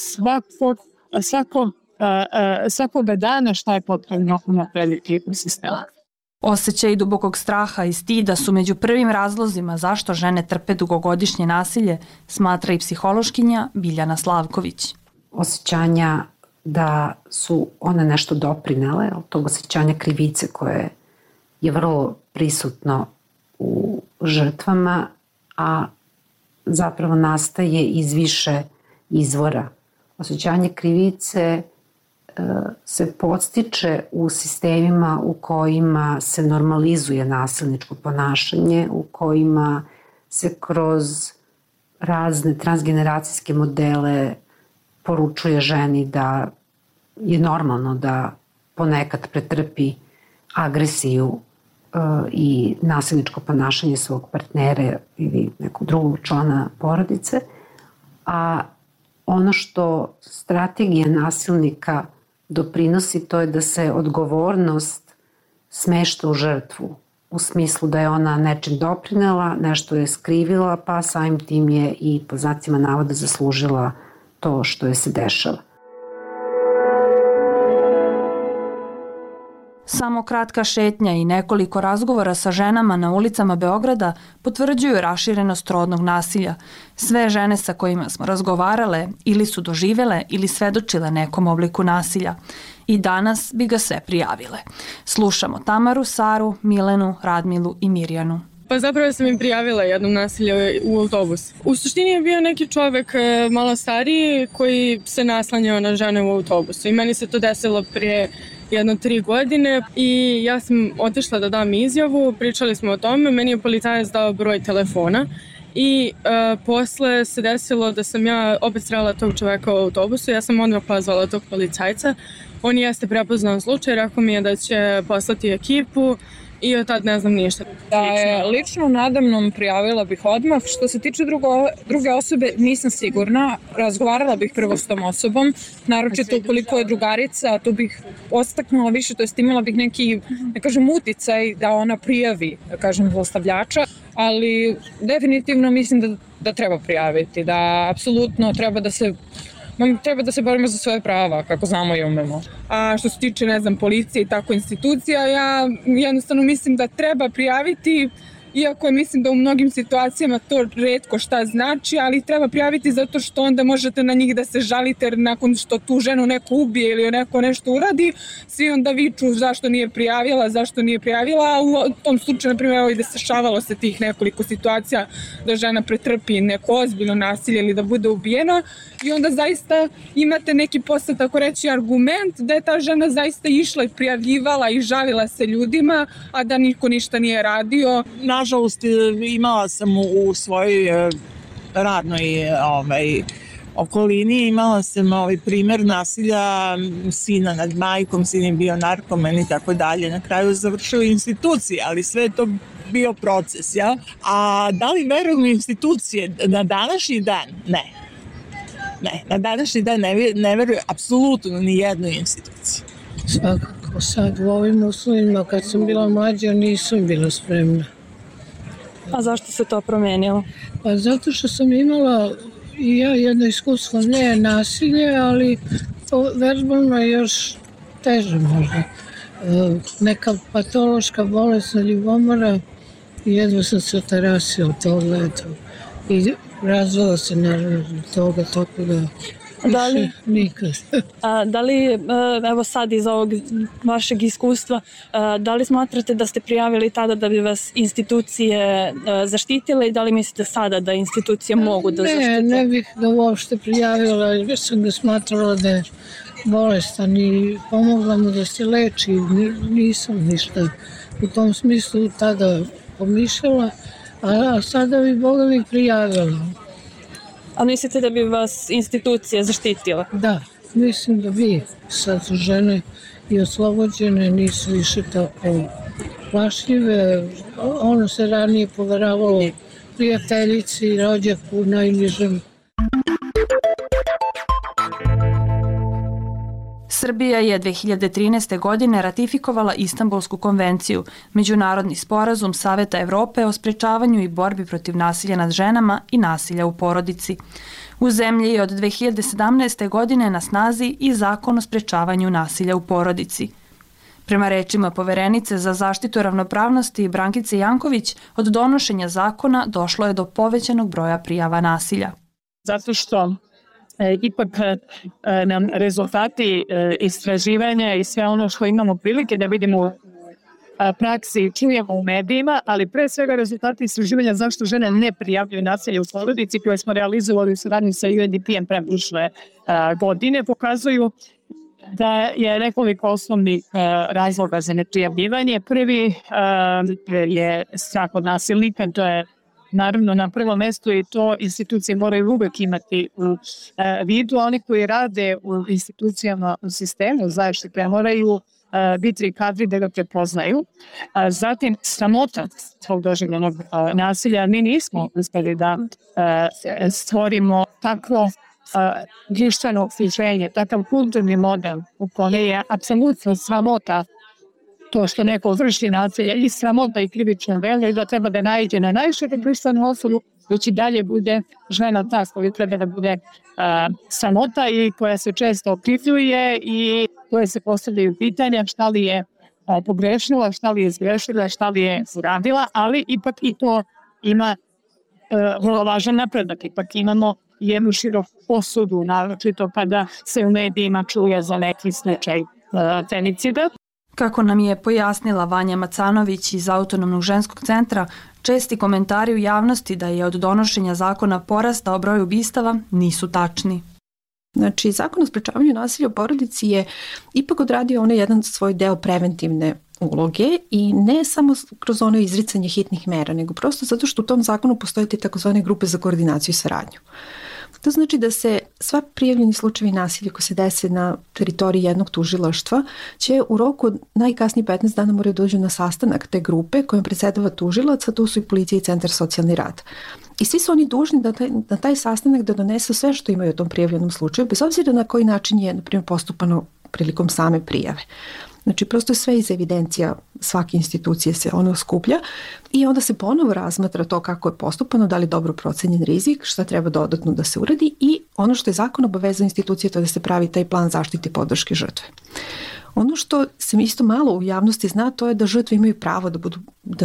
svakog dana šta je potrebno unaprediti u sistemu. Osjećaj dubokog straha i stida su među prvim razlozima zašto žene trpe dugogodišnje nasilje, smatra i psihološkinja Biljana Slavković. Osjećanja da su one nešto doprinele, od tog osjećanja krivice koje je vrlo prisutno u žrtvama, a zapravo nastaje iz više izvora. Osjećanje krivice se podstiče u sistemima u kojima se normalizuje nasilničko ponašanje, u kojima se kroz razne transgeneracijske modele poručuje ženi da je normalno da ponekad pretrpi agresiju i nasilničko ponašanje svog partnera ili nekog drugog člana porodice, a ono što strategija nasilnika doprinosi to je da se odgovornost smešta u žrtvu, u smislu da je ona nečim doprinela, nešto je skrivila, pa samim tim je i po znacima navoda zaslužila to što je se dešava. Samo kratka šetnja i nekoliko razgovora sa ženama na ulicama Beograda potvrđuju raširenost rodnog nasilja. Sve žene sa kojima smo razgovarale ili su doživele ili svedočile nekom obliku nasilja. I danas bi ga sve prijavile. Slušamo Tamaru, Saru, Milenu, Radmilu i Mirjanu. Pa zapravo sam im prijavila jedno nasilje u autobusu. U suštini je bio neki čovek malo stariji koji se naslanjao na žene u autobusu i meni se to desilo prije 3 godine i ja sam otišla da dam izjavu, pričali smo o tome, meni je policajac dao broj telefona i posle se desilo da sam ja opet srela tog čoveka u autobusu, ja sam odmah pozvala tog policajca, on jeste prepoznao slučaj, rekao mi je da će poslati ekipu i od tad ne znam ništa. Da je lično nadamnom prijavila bih odmah. Što se tiče druge osobe, nisam sigurna. Razgovarala bih prvo s tom osobom, naročito ukoliko je drugarica, tu bih ostaknula više, to jest imala bih neki, ne kažem, uticaj da ona prijavi, da kažem, zlostavljača, ali definitivno mislim da treba prijaviti, da apsolutno treba da se borimo za svoje prava, kako znamo i umemo. A što se tiče, policije i tako institucija, ja jednostavno mislim da treba prijaviti iako mislim da u mnogim situacijama to retko šta znači, ali treba prijaviti zato što onda možete na njih da se žalite, jer nakon što tu ženu neko ubije ili neko nešto uradi, svi onda viču zašto nije prijavila, a u tom slučaju, na primjer, dešavalo se tih nekoliko situacija da žena pretrpi neko ozbiljno nasilje ili da bude ubijena i onda zaista imate neki posle, tako reći, argument da je ta žena zaista išla i prijavljivala i žalila se ljudima, a da niko ništa nije radio. Nažalost, imala sam u svojoj radnoj okolini, imala sam primer nasilja sina nad majkom, sin je bio narkoman i tako dalje. Na kraju završio u instituciji, ali sve je to bio proces, ja? A da li verujem u institucije? Na današnji dan? Ne. Na današnji dan ne verujem apsolutno ni jednoj instituciji. Svakako, sad u ovim uslovima kad sam bila mlađa nisam bila spremna. A zašto se to promenilo? Pa zato što sam imala i ja jedno iskustvo, ne nasilje, ali to verbalno je još teže možda. Neka patološka bolesna ljubomora i jedva sam se otarasila od toga, eto. I razvala se naravno toga, tako da više nikad. Da li, evo sad iz ovog vašeg iskustva, da li smatrate da ste prijavili tada da bi vas institucije zaštitile i da li mislite sada da institucije mogu da zaštite? Ne bih ga uopšte prijavila, jer sam ga smatrala da je bolestan i pomogla mu da se leči. Nisam ništa u tom smislu tada pomišljala, a sada bi Boga mi prijavila. A mislite da bi vas institucije zaštitile? Da, mislim da bi. Sad su žene i oslobođene, nisu više tako plašljive. Ono se ranije poveravalo prijateljici, rođaku, najbližem. Srbija je 2013. godine ratifikovala Istanbulsku konvenciju, međunarodni sporazum Saveta Evrope o sprečavanju i borbi protiv nasilja nad ženama i nasilja u porodici. U zemlji je od 2017. godine na snazi i Zakon o sprečavanju nasilja u porodici. Prema rečima poverenice za zaštitu ravnopravnosti Brankice Janković, od donošenja zakona došlo je do povećanog broja prijava nasilja. Zato što ipak nam rezultati istraživanja i sve ono što imamo prilike da vidimo u praksi i čujemo u medijima, ali pre svega rezultati istraživanja zašto žene ne prijavljuju nasilje u porodici koje smo realizovali u saradnji sa UNDP-em preprošle godine pokazuju da je nekoliko osnovnih razloga za neprijavljivanje. Prvi je strah od nasilnika, to je naravno na prvom mestu i to institucije moraju uvek imati u vidu. Oni koji rade u institucijama u sistemu zaštite moraju biti kadri da ga prepoznaju. Zatim, sramota svog doživljenog nasilja. Mi nismo uspeli da stvorimo takvo društveno okruženje, takav kulturni model u kojem je apsolutno sramota to što neko vrši nasilje i sramota i krivično delo i da treba da naiđe na najšire društvenu osudu, već i dalje bude žena ta koja treba da bude sramota i koja se često okrivljuje i koje se postavljaju pitanja šta li je pogrešila, šta li je zgrešila, šta li je uradila, ali ipak i to ima vrlo važan napredak. Ipak imamo jednu široku osudu, naročito kada se u medijima čuje za neki slučaj femicida. Kako nam je pojasnila Vanja Macanović iz Autonomnog ženskog centra, česti komentari u javnosti da je od donošenja zakona porastao broj ubistava nisu tačni. Znači, Zakon o sprečavanju nasilja u porodici je ipak odradio onaj jedan svoj deo preventivne uloge i ne samo kroz ono izricanje hitnih mera, nego prosto zato što u tom zakonu postoje te takozvane grupe za koordinaciju i saradnju. To znači da se sva prijavljeni slučajevi nasilja koji se dese na teritoriji jednog tužilaštva će u roku od najkasnije 15 dana moraju dođu na sastanak te grupe kojom predsedava tužilac, a tu su i policija i centar socijalni rad. I svi su oni dužni da taj sastanak da donesu sve što imaju o tom prijavljenom slučaju, bez obzira na koji način je, na primjer, postupano prilikom same prijave. Znači, prosto sve iz evidencija svake institucije se ono skuplja i onda se ponovo razmatra to kako je postupano, da li je dobro procenjen rizik, šta treba dodatno da se uradi i ono što je zakon obavezao institucije to da se pravi taj plan zaštite i podrške žrtve. Ono što se isto malo u javnosti zna, to je da žrtve imaju pravo da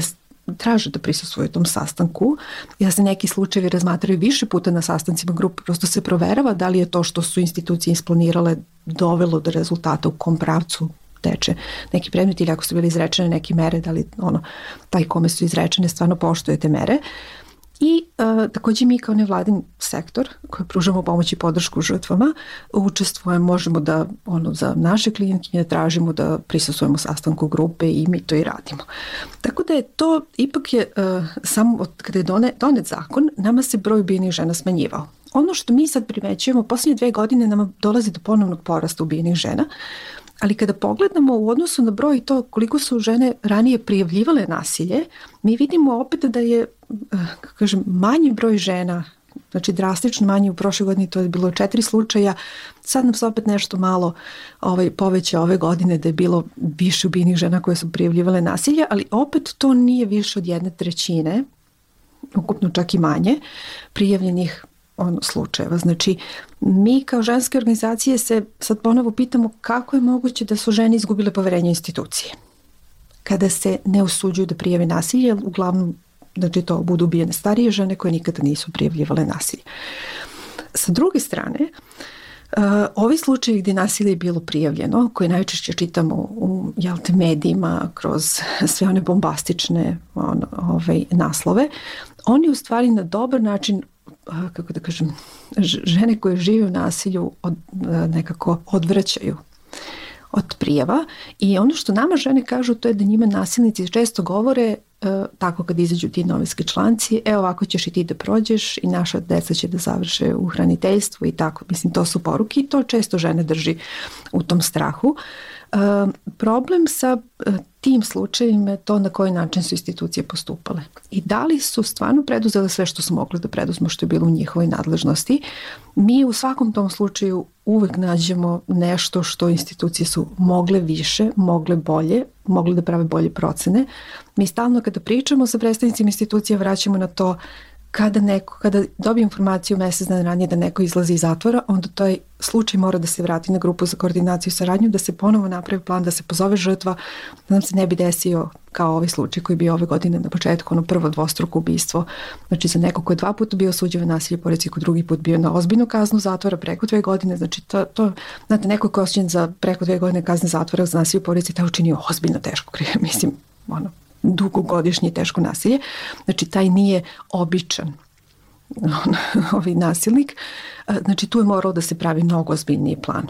traže da prisustvuju tom sastanku. Ja se neki slučajevi razmatraju više puta na sastancima grupe, prosto se proverava da li je to što su institucije isplanirale dovelo do rezultata, u kom pravcu teče neki predmet, ili ako su bili izrečene neke mere, da li taj kome su izrečene stvarno poštuje te mere. I takođe mi kao nevladin sektor koji pružamo pomoć i podršku žrtvama učestvujemo, možemo da za naše klijentkinje tražimo da prisustvujemo sastanku grupe i mi to i radimo. Tako da je to ipak je samo od kada je donet zakon, nama se broj ubijenih žena smanjivao. Ono što mi sad primećujemo, posljednje 2 godine nama dolazi do ponovnog porasta ubijenih žena, ali kada pogledamo u odnosu na broj to koliko su žene ranije prijavljivale nasilje, mi vidimo opet da je, manji broj žena, znači drastično manji, u prošle godini to je bilo 4 slučaja, sad nam se opet nešto malo poveća ove godine da je bilo više ubijenih žena koje su prijavljivale nasilje, ali opet to nije više od 1/3, ukupno čak i manje, prijavljenih slučajeva. Znači, mi kao ženske organizacije se sad ponovo pitamo kako je moguće da su žene izgubile poverenje institucije. Kada se ne usuđuju da prijave nasilje, uglavnom, znači to budu ubijene starije žene koje nikada nisu prijavljivale nasilje. Sa druge strane, ovi slučajevi gdje nasilje je bilo prijavljeno, koje najčešće čitamo u medijima kroz sve one bombastične naslove, oni u stvari na dobar način, kako da kažem, žene koje žive u nasilju nekako odvraćaju od prijava. I ono što nama žene kažu, to je da njima nasilnici često govore tako kad izađu ti novinski članci, ovako ćeš i ti da prođeš i naša deca će da završe u hraniteljstvu i tako. Mislim, to su poruke i to često žene drži u tom strahu. Problem sa tim slučajima je to na koji način su institucije postupale i da li su stvarno preduzele sve što su mogli da preduzmu, što je bilo u njihovoj nadležnosti. Mi u svakom tom slučaju uvek nađemo nešto što institucije su mogle više, mogle bolje, mogle da prave bolje procene. Mi stalno kada pričamo sa predstavnicima institucija vraćamo na to kada dobije informaciju mesec dana ranije da neko izlazi iz zatvora, onda taj slučaj mora da se vrati na grupu za koordinaciju i saradnju, da se ponovo napravi plan, da se pozove žrtva, da nam se ne bi desio kao ovaj slučaj koji je bio ove godine na početku, prvo dvostruko ubistvo. Znači za neko ko je 2 puta bio osuđen na nasilje porodice, ko drugi put bio na ozbiljnu kaznu zatvora preko 2 godine, znači to znate, neko ko je osuđen za preko 2 godine kazne zatvora za nasilje porodice, taj učinio ozbiljno teško, mislim, dugogodišnje teško nasilje. Znači, taj nije običan nasilnik. Znači, tu je moralo da se pravi mnogo ozbiljniji plan.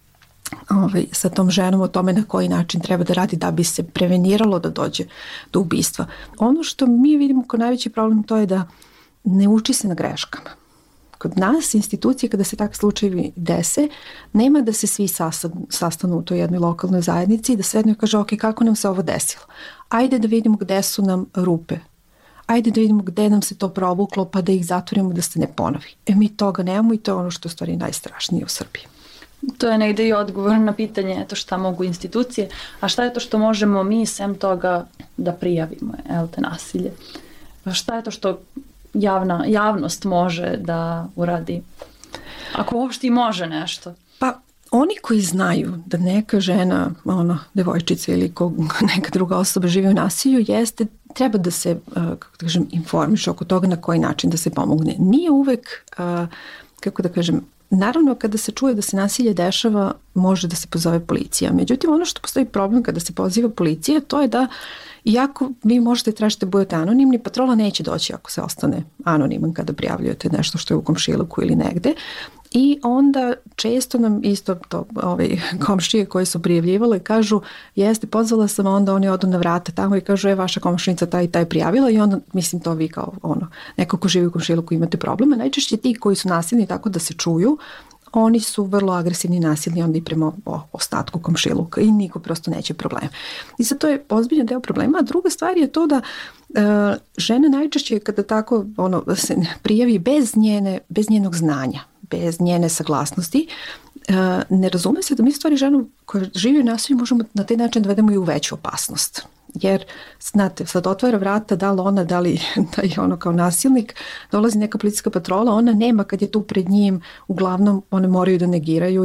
Sa tom ženom o tome na koji način treba da radi da bi se preveniralo da dođe do ubistva. Ono što mi vidimo kao najveći problem, to je da ne uči se na greškama. Kod nas, institucije, kada se takvi slučajevi dese, nema da se svi sastanu u toj jednoj lokalnoj zajednici i da sednu i kaže, ok, kako nam se ovo desilo? Ajde da vidimo gde su nam rupe. Ajde da vidimo gde nam se to provuklo, pa da ih zatvorimo da se ne ponovi. Mi toga nemamo i to je ono što je u stvari najstrašnije u Srbiji. To je negde i odgovor na pitanje šta mogu institucije, a šta je to što možemo mi sem toga da prijavimo te nasilje? Šta je to što javnost može da uradi? Ako uopšte i može nešto. Pa oni koji znaju da neka žena, devojčica ili neka druga osoba živi u nasilju, treba da se, kako da kažem, informiše oko toga na koji način da se pomogne. Nije uvek, kako da kažem, naravno kada se čuje da se nasilje dešava, može da se pozove policija. Međutim, ono što postoji problem kada se poziva policija, to je da iako vi možete tražiti da budete anonimni, patrola neće doći ako se ostane anoniman kada prijavljujete nešto što je u komšiluku ili negde. I onda često nam isto to komšije koje su prijavljivale kažu, jeste, pozvala sam, onda oni odu na vrata tamo i kažu, vaša komšinica taj prijavila i onda, mislim, to vi kao neko ko živi u komšiluku imate problema. Najčešće ti koji su nasilni tako da se čuju, oni su vrlo agresivni i nasilni onda i prema ostatku komšiluka i niko prosto neće problem. I sad to je ozbiljan deo problema. A druga stvar je to da žena najčešće kada tako se prijavi bez njenog znanja, bez njene saglasnosti, ne razume se da mi stvari ženu koja živi u nasilju možemo na taj način da vedemo i u veću opasnost. Jer, znate, sad otvara vrata, da li ona, da li taj kao nasilnik, dolazi neka policijska patrola, ona nema kad je tu pred njim, uglavnom one moraju da negiraju, jer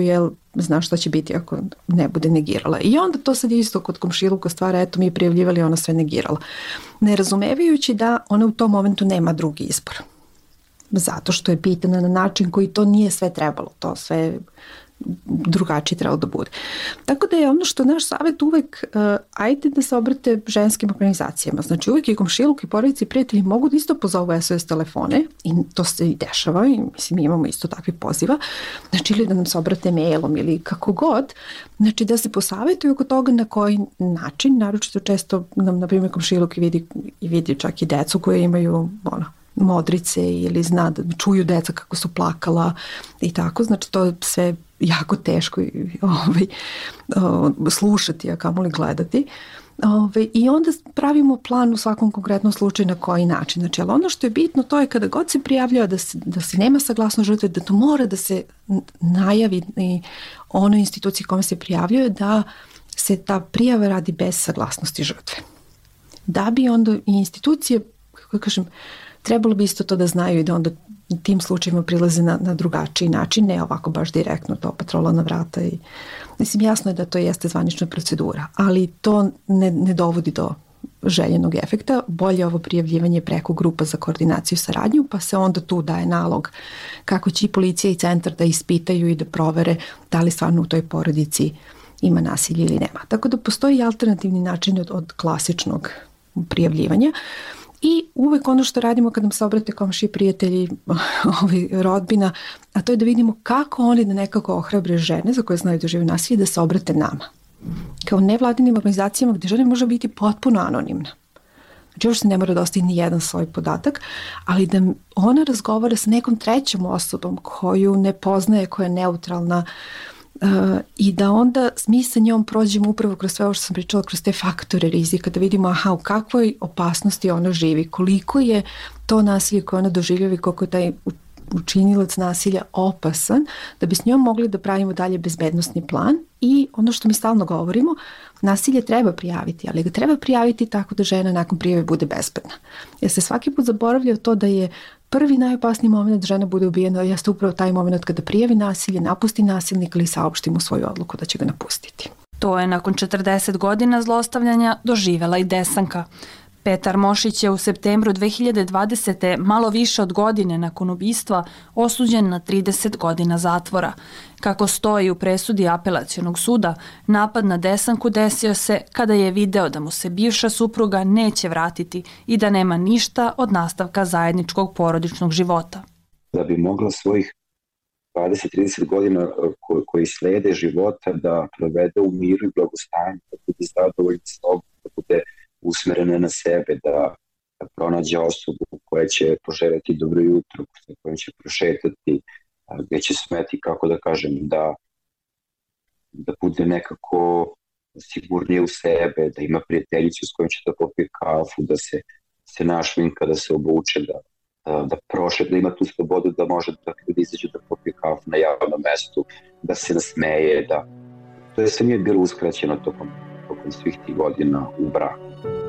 zna šta će biti ako ne bude negirala. I onda to sad isto kod komšiluka stvara, eto mi je prijavljivali, ona sve negirala. Ne razumevajući da ona u tom momentu nema drugi izbor. Zato što je pitana na način koji to nije sve trebalo, to sve drugačije trebalo da bude. Tako da je ono što naš savjet uvek, ajde da se obrate ženskim organizacijama. Znači uvek i komšiluk i porodice i prijatelji mogu da isto pozovu SOS telefone i to se i dešava i mislim mi imamo isto takvih poziva. Znači ili da nam se obrate mailom ili kako god. Znači da se posavetuju oko toga na koji način, naročito često nam na primjer komšiluk i vidi čak i decu koje imaju modrice ili zna da čuju deca kako su plakala i tako. Znači to je sve jako teško slušati, a kamoli gledati. I onda pravimo plan u svakom konkretnom slučaju na koji način. Znači, ali ono što je bitno to je kada god se prijavljava da se nema saglasnost žrtve, da to mora da se najavi i onoj instituciji kome se prijavljuje da se ta prijava radi bez saglasnosti žrtve. Da bi onda i institucije, kako kažem, trebalo bi isto to da znaju i da onda u tim slučajima prilaze na drugačiji način, ne ovako baš direktno to patrola na vrata. I, mislim, jasno je da to jeste zvanična procedura, ali to ne dovodi do željenog efekta. Bolje ovo prijavljivanje preko grupa za koordinaciju i saradnju, pa se onda tu daje nalog kako će i policija i centar da ispitaju i da provere da li stvarno u toj porodici ima nasilje ili nema. Tako da postoji alternativni način od klasičnog prijavljivanja. I uvek ono što radimo kad nam se obrate komšije, prijatelji, rodbina, a to je da vidimo kako oni da nekako ohrabre žene za koje znaju da žive nasilje da se obrate nama. Kao nevladinim organizacijama gde žena može biti potpuno anonimna. Znači uopšte ne mora da ostaje ni jedan svoj podatak, ali da ona razgovara sa nekom trećom osobom koju ne poznaje, koja je neutralna, i da onda mi sa njom prođemo upravo kroz sve ovo što sam pričala, kroz te faktore rizika, da vidimo u kakvoj opasnosti ona živi, koliko je to nasilje koje ona doživljava i koliko je taj učinilac nasilja opasan, da bi s njom mogli da pravimo dalje bezbednosni plan. I ono što mi stalno govorimo, nasilje treba prijaviti, ali ga treba prijaviti tako da žena nakon prijave bude bezbedna. Jer se svaki put zaboravlja to da je prvi najopasniji moment da žena bude ubijena jeste upravo taj moment kada prijavi nasilje, napusti nasilnika ili saopšti mu svoju odluku da će ga napustiti. To je nakon 40 godina zlostavljanja doživela i Desanka. Petar Mošić je u septembru 2020. malo više od godine nakon ubistva osuđen na 30 godina zatvora. Kako stoji u presudi apelacionog suda, napad na Desanku desio se kada je video da mu se bivša supruga neće vratiti i da nema ništa od nastavka zajedničkog porodičnog života. Da bi mogla svojih 20-30 godina koji slede života da provede u miru i blagostanju, da bude zadovoljna sobom, da bude usmerena na sebe, da pronađe osobu koja će poželjeti dobro jutro, sa kojom će prošetati, gdje će smeti, kako da kažem, da bude nekako sigurnije u sebe, da ima prijateljicu s kojom će da popije kafu, da se našminka, da se obuče, da prošeta, da ima tu slobodu da može da izađe da popije kafu na javnom mestu, da se nasmeje, to je sve nije bilo uskraćeno tokom svih tih godina u braku.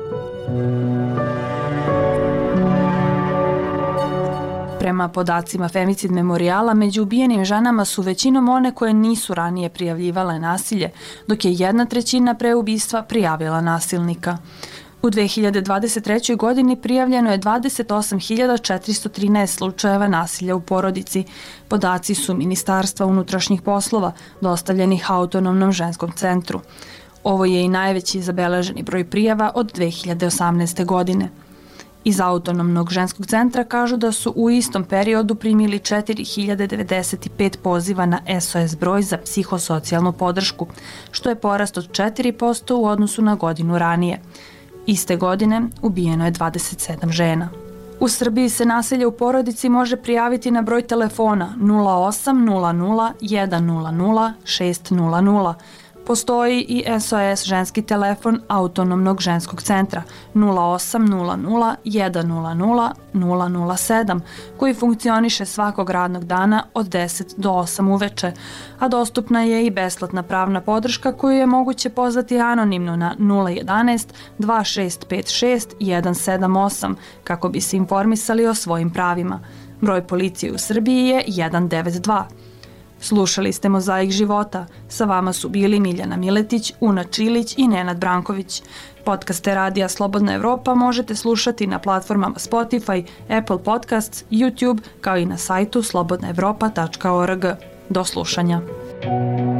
Prema podacima Femicid memorijala, među ubijenim ženama su većinom one koje nisu ranije prijavljivale nasilje, dok je 1/3 pre ubistva prijavila nasilnika. U 2023. godini prijavljeno je 28.413 slučajeva nasilja u porodici. Podaci su Ministarstva unutrašnjih poslova, dostavljenih Autonomnom ženskom centru. Ovo je i najveći zabeleženi broj prijava od 2018. godine. Iz Autonomnog ženskog centra kažu da su u istom periodu primili 4095 poziva na SOS broj za psihosocijalnu podršku, što je porast od 4% u odnosu na godinu ranije. Iste godine ubijeno je 27 žena. U Srbiji se nasilje u porodici može prijaviti na broj telefona 0800 100 600. Postoji i SOS ženski telefon Autonomnog ženskog centra 0800 100 007 koji funkcioniše svakog radnog dana od 10 do 8 uveče, a dostupna je i besplatna pravna podrška koju je moguće pozvati anonimno na 011 2656 178 kako bi se informisali o svojim pravima. Broj policije u Srbiji je 192. Slušali ste Mozaik života. Sa vama su bili Miljana Miletić, Una Čilić i Nenad Branković. Podcaste Radija Slobodna Evropa možete slušati na platformama Spotify, Apple Podcasts, YouTube, kao i na sajtu slobodnaevropa.org. Do slušanja.